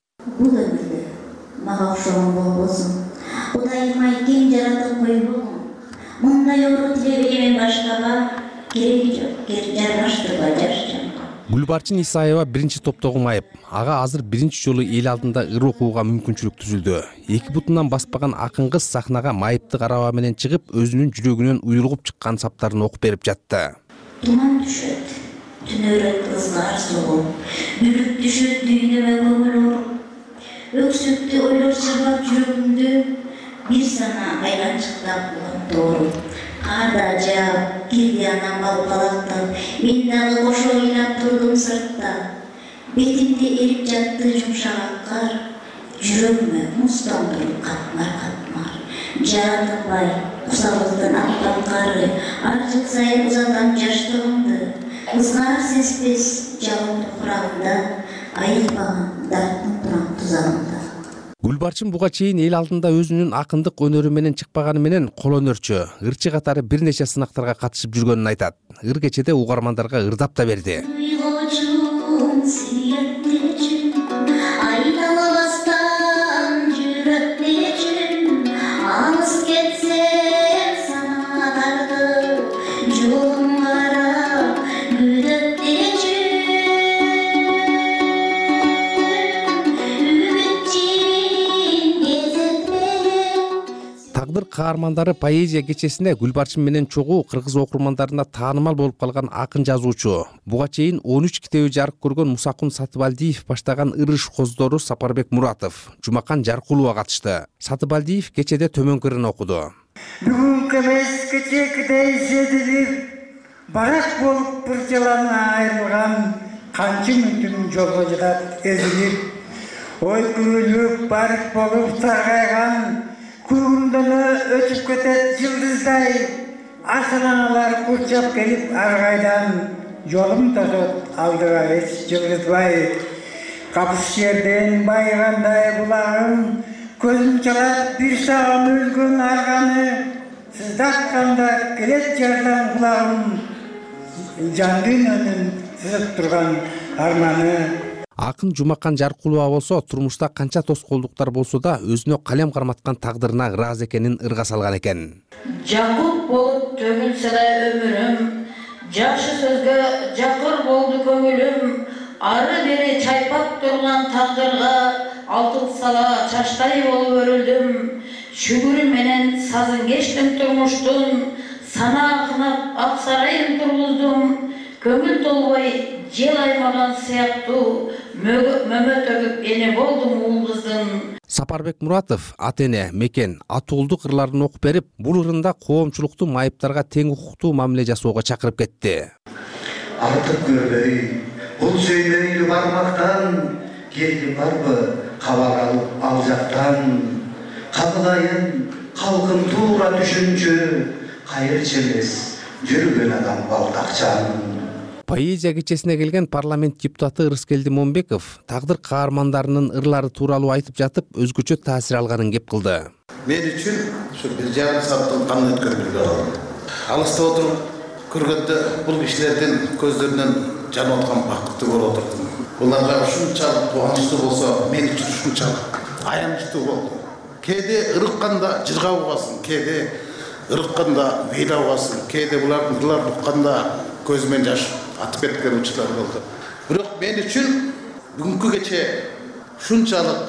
Мага окшогон болбосун. Кудайым ким жаратып койбогон. Мындай оору тилебеймен башкага, кереги жок. Жаргаштырбай жашчан. Гүлбарчын Исаева биринчи топтогу майып. Ага азыр биринчи жолу эл алдында ыр окууга мүмкүнчүлүк түзүлдү. 2 бутунан баспаган акын кыз сахнага майыптык араба менен чыгып, өзүнүн жүрөгүнөн уйулгуп чыккан саптарын окуп берип жатты. Туман түшөт, түнөрөт ызгар согуу. Бүлүк түшөт дүйнөмө көңүл оруп. Өксүктү ойлор чырлап жүрөгүмдү, бир сана айланчыктап тоору. Карда жаап, кирди анан балбалактап, мен дагы кошо ыйлап турдум сыртта. Бетимде эрип жатты жумшак кар, жүрөгүмө муздан туруп катмар. Жаратылбай, кусабыздын аппак кары, арчык сайын узатам жаштыгымды. Ызгар сеспес жалын курагында, айылбаган дарттын туран тузагында. Гүлбарчын буга чейин эл алдында өзүнүн акындык өнөрү менен чыкпаганы менен кол өнөрчү, ырчы катары бир нече сынактарга катышып жүргөнүн айтат. Ыр кечеде угармандарга ырдап да берди. Тагдыр каармандары поэзия кечесине Гүлбарчын менен чогуу кыргыз окурмандарына таанымал болуп калган акын жазуучу, буга чейин 13 китеби жарык көргөн Мусакун Сатыбалдиев баштаган ырыш коздору Сапарбек Муратов, Жумакан Жаркулова катышты. Сатыбалдиев кечеде төмөнкү ырын окуду. Бүгүнкү эмес кечекидей сезилип, барак болуп бир жылана айрылган канчы мүнтүн жолго жатат эзилип, ой күрүлүп барып болуп саргайган күндөнө өтүп кетет жылдыздай, асаналар курчап келип аргайдан, жолум тосот алдыга эч жылдызбай. Капыс жерден байгандай булагым, көзүм чалат бир сагым өлгөн арганы, сыздатканда келет жардан булагым, жандын өнүн сызып турган арманы. Акын Жумакан Жаркулова болсо, турмушта канча тоскоолдуктар болсо да өзүнө калем карматкан тагдырына ыраазы экенин ырга салган экен. Жакут болуп төгүлсө да өмүрүм, жакшы сөзгө жакыр болду көңүлүм, ары бери чайпап турган тагдырга алтын сала чачтай болуп өрүлдүм. Шүгүрү менен сазын кечтим турмуштун, сана акынап ак сарайын тургуздум. Көңүл толбой жел аймаган сыяктуу, мөмө төгүп эне болдум улдуздун. Сапарбек Муратов ата-эне, мекен, атуулдук ырларын окуп берип, бул ырында коомчулукту майыптарга тең укуктуу мамиле жасоого чакырып кетти. Артып көрбөй, бул сөйлөйлү бармактан, келди барбы кабар алып ал жактан. Кабылайын калкын туура түшүнчү, кайырчы эмес жүргөн адам балтакчан. Поэзия кечесине келген парламент депутаты Ырыскелди Момбеков тагдыр каармандарынын ырлары тууралуу айтып жатып, өзгөчө таасир алганын кеп кылды. Мен үчүн ушу 1,5 сааттын кандай өткөрүп алды. Алыста отуруп көргөндө бул кишилердин көздөрүнөн жанып аткан бакытты көрүп отурдум. Буларга ушунчалык кубанычтуу болсо, мен үчүн ушунчалык аянычтуу болду. Кээде ырыкканда жырга угасың, кээде ырыкканда вейла угасың, кээде булардын ырларын укканда көзүмөн жаш атып кеткен учурлар болду. Бирок мен үчүн бүгүнкү кече ушунчалык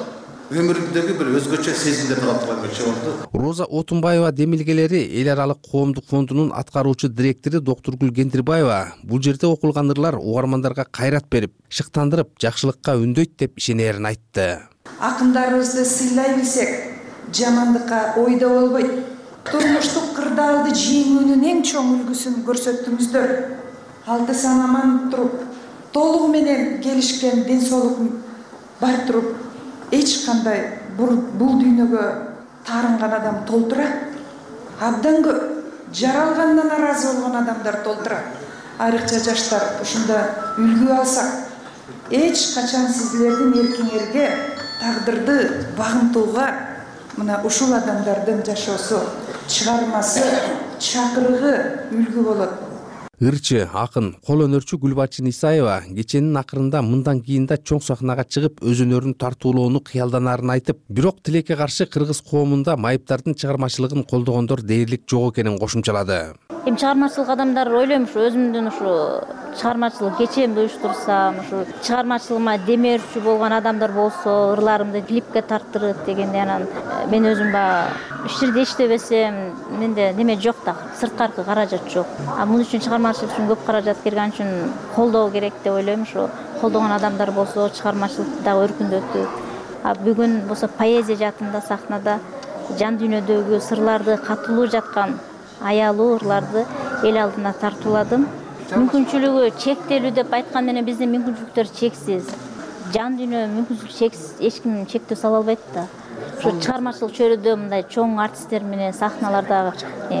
өмүрүмдөгү бир өзгөчө сезимдерди калтырган киши болду. Роза Отунбаева демилгелери эл аралык коомдук фондунун аткаруучу директору доктургүл Кендирбаева бул жерде окулган ырлар угармандарга кайрат берип, шыктандырып, жакшылыкка үндөйт деп ишенерин айтты. Акындарыбызды сыйлай билсек, жамандыкка ойдо болбойт. Турмуштук кырдаалды жеңүүнүн эң чоң үлгүсүн көрсөттүңүздөр. Алды санаман туруп, толугу менен келишкен ден соолук бар туруп, эч кандай бул дүйнөгө таарынган адам толтура. Абдан көп жаралгандан наразы болгон адамдар толтура. Айрыкча жаштар ушунда үлгү алсак, эч качан сиздердин эркиңерге, тагдырды багынтууга мына ушул адамдардын жашоосу, чыгармасы, чакырыгы үлгү болот. Ырчы, акын, кол өнөрчү Гүлбарчын Исаева кеченин акырында мындан кийин да чоң сахнага чыгып өз өнөрүн тартуулоону кыялданарын айтып, бирок тилекке каршы кыргыз коомунда майыптардын чыгармачылыгын колдогондор дээрлик жок экенин кошумчалады. Эми чыгармачылык адамдар ойлойм ушу өзүмдүн ушу чыгармачылык кечемди уюштурсам, ушу чыгармачылыгыма демеушү болгон адамдар болсо, ырларымды клипке тарттырып дегенде анан мен өзүм баягы иш жерде иштебесем, менде неме жок да, сырткаркы каражат жок. Мун үчүн чыгармачылык үчүн көп каражат келген үчүн колдоо керек деп ойлойм. Ушу колдогон адамдар болсо, чыгармачылыкты дагы өркүндөтүп, бүгүн болсо поэзия жаатында сахнада жан дүйнөдөгү сырларды катылуу жаткан аялуу ырларды эл алдына тартууладым. Мүмкүнчүлүгү чектелүү деп айткан менен биздин мүмкүнчүлүктөр чексиз. Жан дүйнө мүмкүнчүлүк чексиз, эч ким чектөө сала албайт да. Ушу чыгармачылык чөйрөдө мындай чоң артисттер менен сахналарда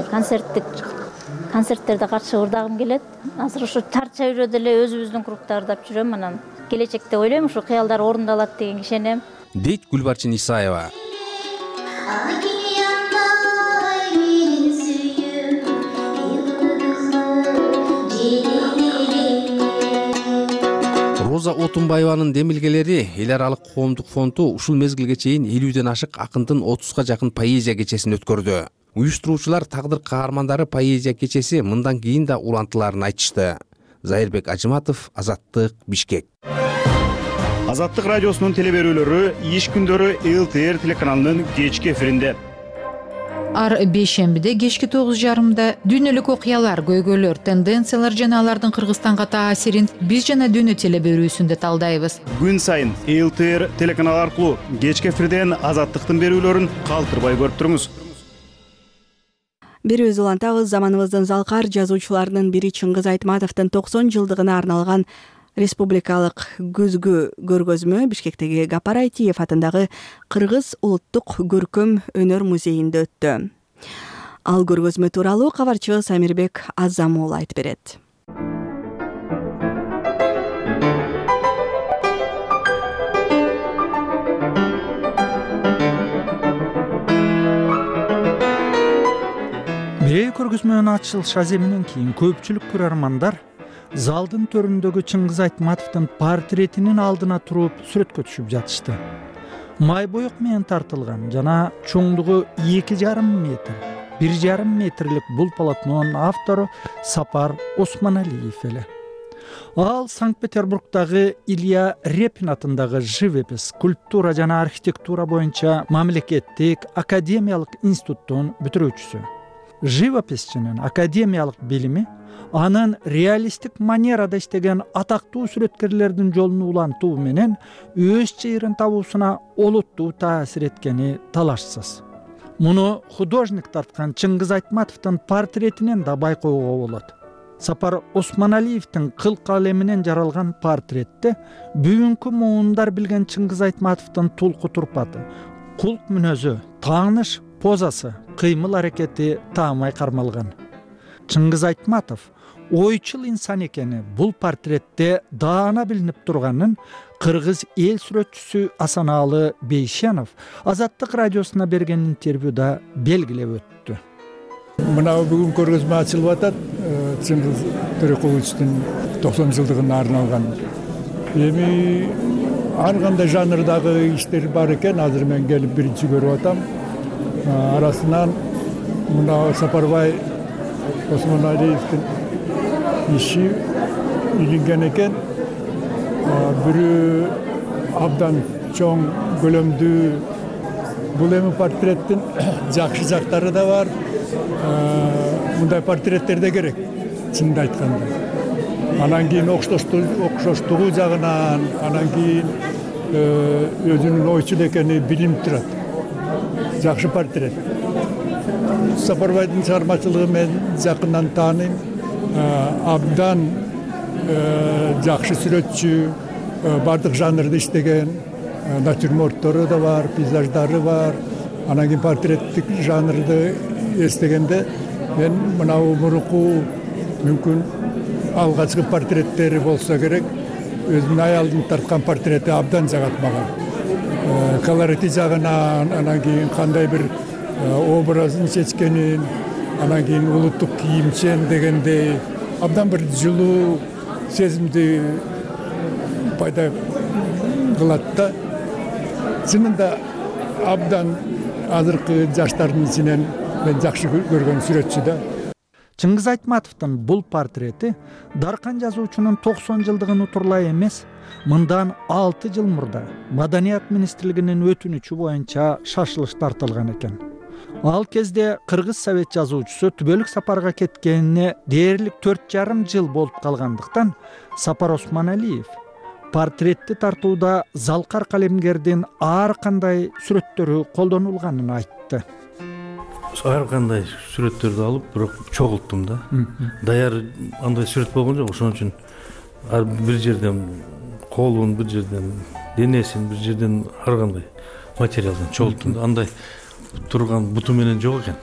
концерттерде катышып ырдагым келет. Азыр ушу тар чөйрөдө эле өзүбүздүн клубда ырдап жүрөм. Анан келечекте ойлойм ушу кыялдар орундалат деген ишенем. Дейт Гүлбарчын Исаева. Роза Отунбаеванын демилгелери эл аралык коомдук фонду ушул мезгилге чейин 50ден ашык акындын 30га жакын поэзия кечесин өткөрдү. Уюштуруучулар тагдыр каармандары поэзия кечеси мындан кийин да улантыларын айтышты. Зайырбек Ажыматов, Азаттык, Бишкек. Азаттык радиосунун телеберүүлөрү иш күндөрү ЛТР телеканалынын кечки эфиринде. Ар бейшембиде кечки 9:30 дүйнөлүк окуялар, көйгөйлөр, тенденциялар жана алардын Кыргызстанга таасирин биз жана дүйнө телеберүүсүндө талдайбыз. Күн сайын ЛТР телеканалы аркылуу кечки эфирден Азаттыктын берүүлөрүн калтырбай көрүп туруңуз. Бирибиз улантабыз, заманыбыздын залкар жазуучуларынын бири Чыңгыз Айтматовдун 90 жылдыгына арналган республикалык күзгү көргөзмө Бишкектеги Гапар Айтиев атындагы Кыргыз улуттук көркөм өнөр музейинде өттү. Ал көргөзмө тууралуу кабарчы Самирбек Азамул айтып берет. Бирээ көргөзмөнүн ачылыш аземинен кийин көпчүлүк көрөрмандар залдын төрүндөгү Чыңгыз Айтматовдун портретинин алдына туруп сүрөткө түшүп жатышты. Май боек менен тартылган жана чоңдугу 2,5 метр, 1,5 метрлик бул полотнонун автору Сапар Осмоналиев эле. Ал Санкт-Петербургдагы Илья Репин атындагы живопись, скульптура жана архитектура боюнча мамлекеттик академиялык институттун бүтүрүүчүсү. Живописчинин академиялык билими анын реалистик манерада иштеген атактуу сүрөткерлердин жолун улантуу менен өз чыйырын табуусуна олуттуу таасир эткени талашсыз. Муну художник тарткан Чыңгыз Айтматовдун портретинен да байкоого болот. Сапар Осмоналиевдин кыл калеминен жаралган портретте бүгүнкү муундар билген Чыңгыз Айтматовдун тулку турпаты, кулк мүнөзү, тааныш позасы, кыймыл аракети таамай кармалган. Чыңгыз Айтматов ойчул инсан экени бул портретте даана билинип турганын кыргыз эл сүрөтчүсү Асанаалы Бейшенов Азаттык радиосуна берген интервьюда белгилеп өттү. Мына бүгүн көргөзмө ачылып атат. Чыңгыз Төрековичтин 90 жылдыгына арналган. Эми ар кандай жанрдагы иштер бар экен. Азыр мен келип биринчи көрүп атам. Арасынан мына Сапарбай Осмоналиевдин иши илинген экен. Бирөө абдан чоң көлөмдүү. Бул эми портреттин жакшы жактары да бар. Мындай портреттер да керек, чынын айтканда. Анан кийин окшоштугу жагынан, анан кийин өзүнүн ойчул экени билинип турат. Жакшы портрет. Сапарбайдын чыгармачылыгын мен жакындан тааныйм. Абдан жакшы сүрөтчү, бардык жанрда иштеген, натюрморттору да бар, пейзаждары бар. Анан кийин портреттик жанрды эстегенде мен мынау мурунку мүмкүн алгачкы портреттери болсо керек, өзүнүн аялын тарткан портрети абдан жагат мага. Колорити жагынан, анан кийин кандай бир образын чечкенин, анан кийин улуттук кийимчен дегендей абдан бир жылуу сезимди пайда кылат да. Чынында абдан азыркы жаштардын ичинен мен жакшы көргөн сүрөтчү да. Чыңгыз Айтматовдун бул портрети Даркан жазуучунун 90 жылдыгын утурлай эмес, мындан 6 жыл мурда Маданият министрлигинин өтүнүчү боюнча шашылыш тартылган экен. Ал кезде Кыргыз совет жазуучусу түбөлүк сапарга кеткенине дээрлик 4,5 жыл болуп калгандыктан Сапар Осмоналиев портретти тартууда залкар калемгердин ар кандай сүрөттөрү колдонулганын айтты. Ар кандай сүрөттөрдү алып, бирок чогулттум да. Даяр андай сүрөт болгон жок, ошон үчүн ар бир жерден колун, бир жерден денесин, бир жерден ар кандай материалдан чогулттум да. Андай турган буту менен жок экен.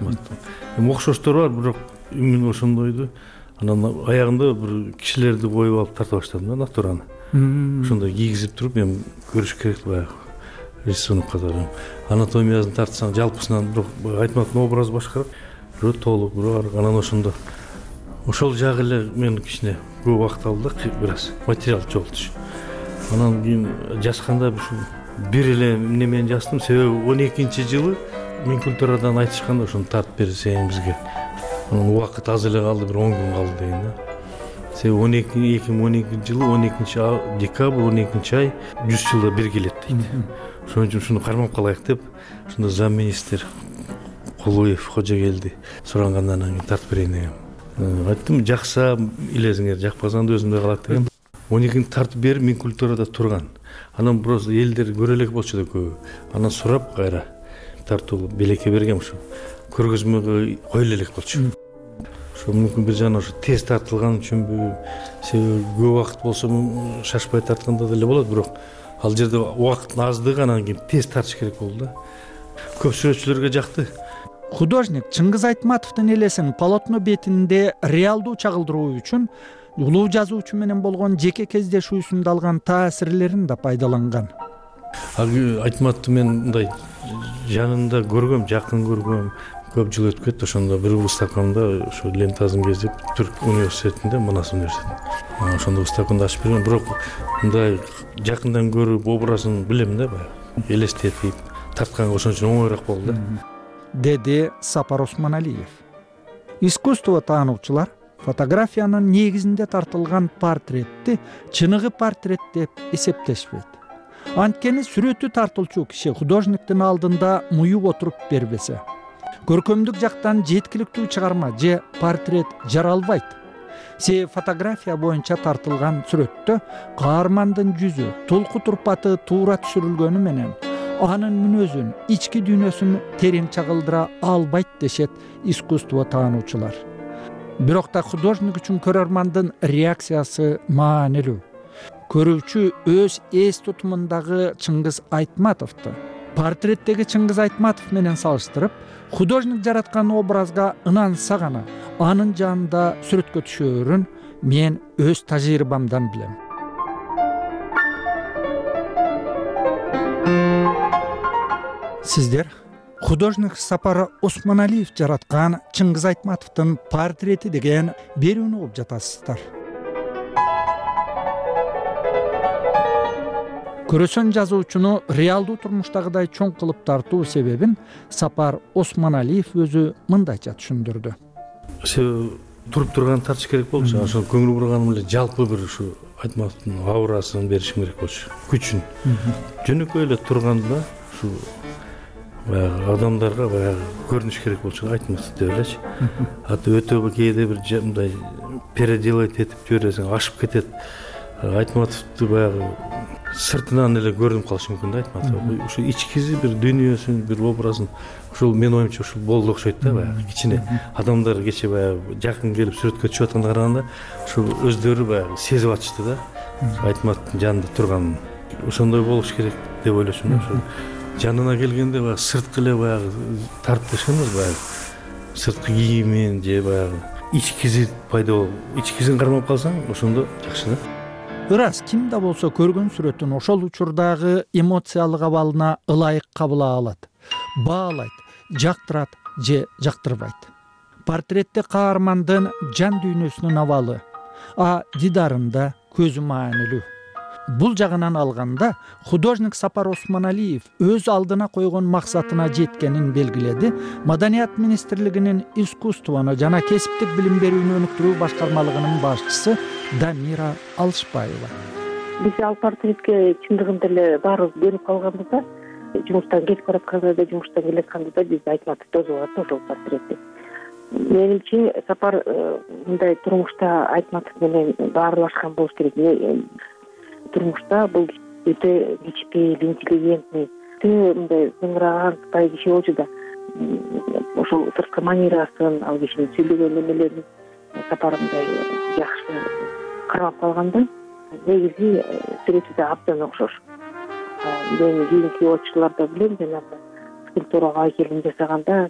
Эми окшоштор бар, бирок мен ошондойду. Анан аягында бир кишилерди коюп алып тарта баштадым да, натураны. Ошондой кийгизип туруп, мен көрүш керек баягы рисунок катары. Анатомиясын тартсаң, жалпысынан бирок Айтматовдун образы башкараак, бирөө толук, бирөө анан ошондо. Ошол жагы эле мен кичине көп убакыт алды да, бир аз материал чогултуш. Анан кийин жазганда ушу бир эле немен жаздым, себеби 12-жылы мен культурадан айтышканда ошону тартып берсең бизге. Анан убакыт аз эле калды, бир 10 күн калды деген да. Себеби 2012-жылы 12 декабрь 12 ай 100 жылда бир келет дейт. Ошон үчүн ушуну кармап калайык деп, ошондо замминистр Кулуев Кожогелди сурангандан кийин тартып берейин деген. Айттым, жакса илесиңер, жакпасаң да өзүмдө калат деген. 12-ни тартып берип мен культурада турган. Анан просто элдер көрө элек болчу да көбү. Анан сурап кайра тартуу белекке бергем, ушу көргөзмөгө кое элек болчу. Ошо мүмкүн бир жана ошо тез тартылган үчүнбү, себеби көп убакыт болсо шашпай тартканда деле болот, бирок ал жерде убакыттын аздыгы, анан кийин тез тартыш керек болду да. Көп сүрөтчүлөргө жакты. Художник Чыңгыз Айтматовдун элесин полотно бетинде реалдуу чагылдыруу үчүн улуу жазуучу менен болгон жеке кездешүүсүндө алган таасирлерин да пайдаланган. Айтматовду мен мындай жанында көргөм, жакын көргөм, көп жыл өтүп кетти. Ошондо бир выставкамда ошо лентасын кезип, Түрк университетинде, Манас университетинде. Ошондо выставканы ачып берген, бирок мындай жакындан көрүп, образын билем да, баягы элестетип, тартканга ошон үчүн оңоюраак болду да. Деди Сапар Осмоналиев. Искусство таануучулар фотографиянын негизинде тартылган портретти чыныгы портрет деп эсептешпейт. Анткени сүрөтү тартылчу киши художниктин алдында муюп отуруп бербесе, көркөмдүк жактан жеткиликтүү чыгарма же портрет жаралбайт. Себеби фотография боюнча тартылган сүрөттө каармандын жүзү, тулку турпаты туура түшүрүлгөнү менен анын мүнөзүн, ички дүйнөсүн терең чагылдыра албайт дешет искусство таануучулар. Бирок да художник үчүн көрөрмандын реакциясы маанилүү. Көрүүчү өз эс тутумундагы Чыңгыз Айтматовду портреттеги Чыңгыз Айтматов менен салыштырып, художник жараткан образга ынанса гана анын жанында сүрөткө түшөөрүн мен өз тажрыйбамдан билем. Сиздер художник Сапар Осмоналиев жараткан Чыңгыз Айтматовдун портрети деген берүүнү угуп жатасыздар. Көрөсөн жазуучуну реалдуу турмуштагыдай чоң кылып тартуу себебин Сапар Осмоналиев өзү мындайча түшүндүрдү. Себеби туруп турган тартыш керек болчу. Ошол көңүл бурганым эле жалпы бир ушу Айтматовдун аурасын беришим керек болчу, күчүн. Жөнөкөй эле турганда ушу баягы адамдарга баягы көрүнүш керек болчу, Айтматов деп элечи. Аты өтө кээде бир мындай переделать этип жибересиң, ашып кетет. Айтматовду баягы сыртынан эле көрүнүп калышы мүмкүн да Айтматов. Ушу ичкиси бир дүйнөсүн, бир образын ушул менин оюмча ушул болду окшойт да баягы. Кичине адамдар кече баягы жакын келип сүрөткө түшүп атканда караганда ушул өздөрү баягы сезип атышты да. Айтматовдун жанында турганын. Ошондой болуш керек деп ойлошум да. Ошол жанына келгенде баягы сырткы эле баягы тартышыңыз баягы сырткы кийимин же баягы ичкиси пайда болуп, ичкисин кармап калсаң ошондо жакшы да. Ырас ким да болсо көргөн сүрөтүн ошол учурдагы эмоциялык абалына ылайык кабыл алат, баалайт, жактырат же жактырбайт. Портретте каармандын жан дүйнөсүнүн абалы, дидарында көзү маанилүү. Бул жагынан алганда художник Сапар Осмоналиев өз алдына койгон максатына жеткенин белгиледи Маданият министрлигинин искусствону жана кесиптик билим берүүнү өнүктүрүү башкармалыгынын башчысы Дамира Алышбаева. Биз ал портретке чындыгында эле баарыбыз көрүп калганбыз да. Жумуштан кетип баратканда да, жумуштан келатканда да биз Айтматов тосуп алат ошол портретти. Менимче Сапар мындай турмушта Айтматов менен баарлашкан болуш керек. Турмушта бул өтө кичпейил, интеллигентный, мындай зыңыраган сыпайы киши болчу да. Ошол сырткы манерасын, ал кишинин сүйлөгөн эмелерин Сапар мындай жакшы кармап калганда, негизи сүрөтү да абдан окшош. Мен кийинки отчуларда билем, жанагы скульптурага келим жасаганда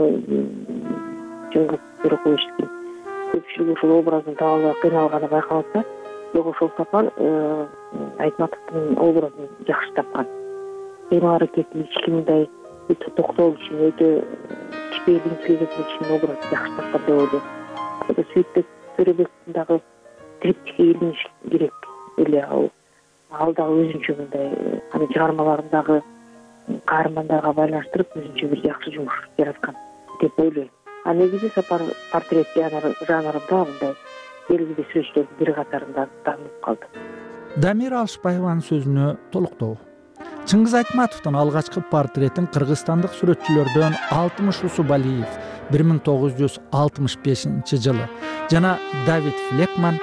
Жөнгөс Бөйрөкбаевичтин көпчүлүгү ушул образын таба албай кыйналганы байкалат да. Бирок ошол Сапар Айтматовдун образын жакшы тапкан. Кыймыл аракети ички мындай өтө токтоо киши, өтө кичпейил интеллигентный кишинин образын жакшы тапкан деп ойлойм. Сүйтпек Төрөбековдун дагы триптикке илиниш керек эле. Ал дагы өзүнчө мындай анын чыгармаларындагы каармандарга байланыштырып өзүнчө бир жакшы жумуш жараткан деп ойлойм. Негизи Сапар портрет жанрында мындай белгилүү сүрөтчүлөрдүн бири катарында танылып калды. Дамира Алышбаеванын сөзүнө толуктоо. Чыңгыз Айтматовдун алгачкы портретин кыргызстандык сүрөтчүлөрдөн Алтымыш Усубалиев 1965 жылы жана Давид Флекман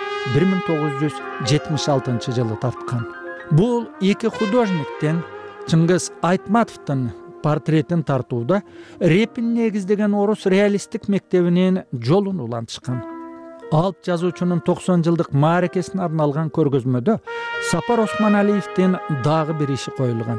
1976 жылы тарткан. Бул эки художниктен Чыңгыз Айтматовдун портретин тартууда Репин негиздеген орус реалисттик мектебинин жолун улантышкан. Алп жазуучунун 90 жылдык мааракесине арналган көргөзмөдө Сапар Осмоналиевдин дагы бир иши коюлган.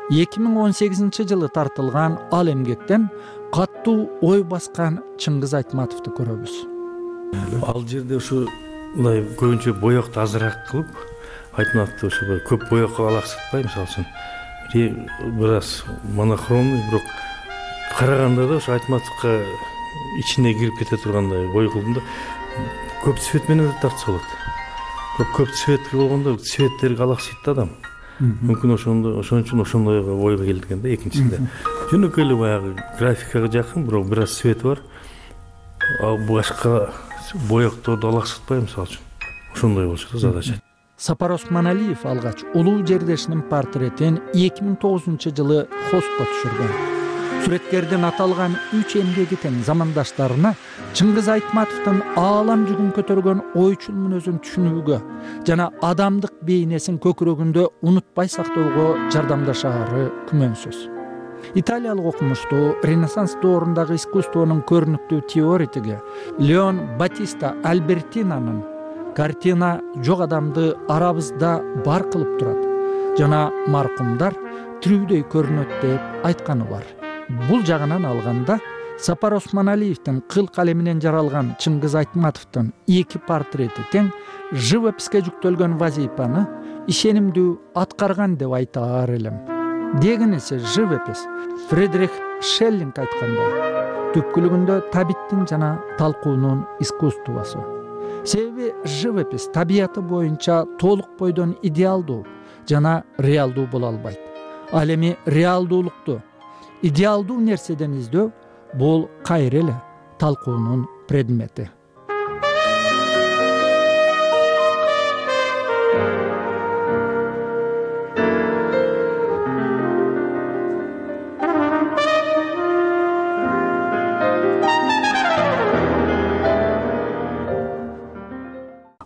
2018 жылы тартылган ал эмгектен каттуу ой баскан Чыңгыз Айтматовду көрөбүз. Ал жерде ушу мындай көбүнчө боёкту азыраак кылып, Айтматовду ушу көп боёкко алаксытпай, мисалы үчүн бир аз монохромный, бирок караганда да ушу Айтматовго ичине кирип кете тургандай бой кылдым да. Көп цвет менен да тартса болот. Бирок көп цвет болгондо цветтерге алаксыйт да адам. Мүмкүн ошон үчүн ошондой ойго келген да экинчисинде. Жөнөкөй эле баягы графикага жакын, бирок бир аз цвети бар. Ал башка боёкторду алаксытпай, мисалы үчүн. Ошондой болчу да задача. Сапар Осмоналиев алгач улуу жердешинин портретин 2009 жылы Хостко түшүргөн. Сүрөткердин аталган 3 эмгеги тең замандаштарына Чыңгыз Айтматовдун аалам жүгүн көтөргөн ойчул мүнөзүн түшүнүүгө жана адамдык бейнесин көкүрөгүндө унутпай сактоого жардамдашаары күмөнсүз. Италиялык окумуштуу Ренессанс доорундагы искусствонун көрүнүктүү теоретиги Леон Батиста Альбертинанын картина жок адамды арабызда бар кылып турат жана маркумдар тирүүдөй көрүнөт деп айтканы бар. Бул жагынан алганда Сапар Осмоналиевдин кыл калеминен жаралган Чыңгыз Айтматовдун эки портрети тең живописке жүктөлгөн вазифаны ишенимдүү аткарган деп айтаар элем. Дегенеси живопис Фридрих Шеллинг айткандай түпкүлүгүндө табиттин жана талкуунун искусствосу. Себеби живопис табияты боюнча толук бойдон идеалдуу жана реалдуу боло албайт. Ал эми реалдуулукту идеалдуу нерседен издөө бул кайра эле талкуунун предмети.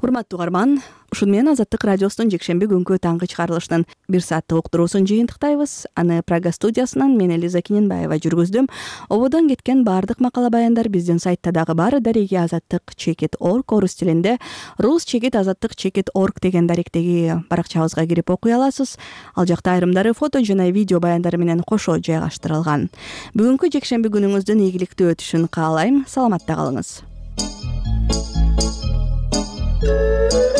урматтуу угарман, ушуну менен Азаттык радиосунун жекшемби күнкү таңкы чыгарылышынын 1 сааттык уктуруусун жыйынтыктайбыз. Аны Прага студиясынан мен Элиза Киненбаева жүргүздүм. Ободон кеткен баардык макала баяндар биздин сайтта дагы бар. Дареги azattik.org орус тилинде, rus.azattik.org деген даректеги баракчабызга кирип окуй аласыз. Ал жакта айрымдары фото жана видео баяндары менен кошо жайгаштырылган. Бүгүнкү жекшемби күнүңүздүн ийгиликтүү өтүшүн каалайм. Саламатта калыңыз.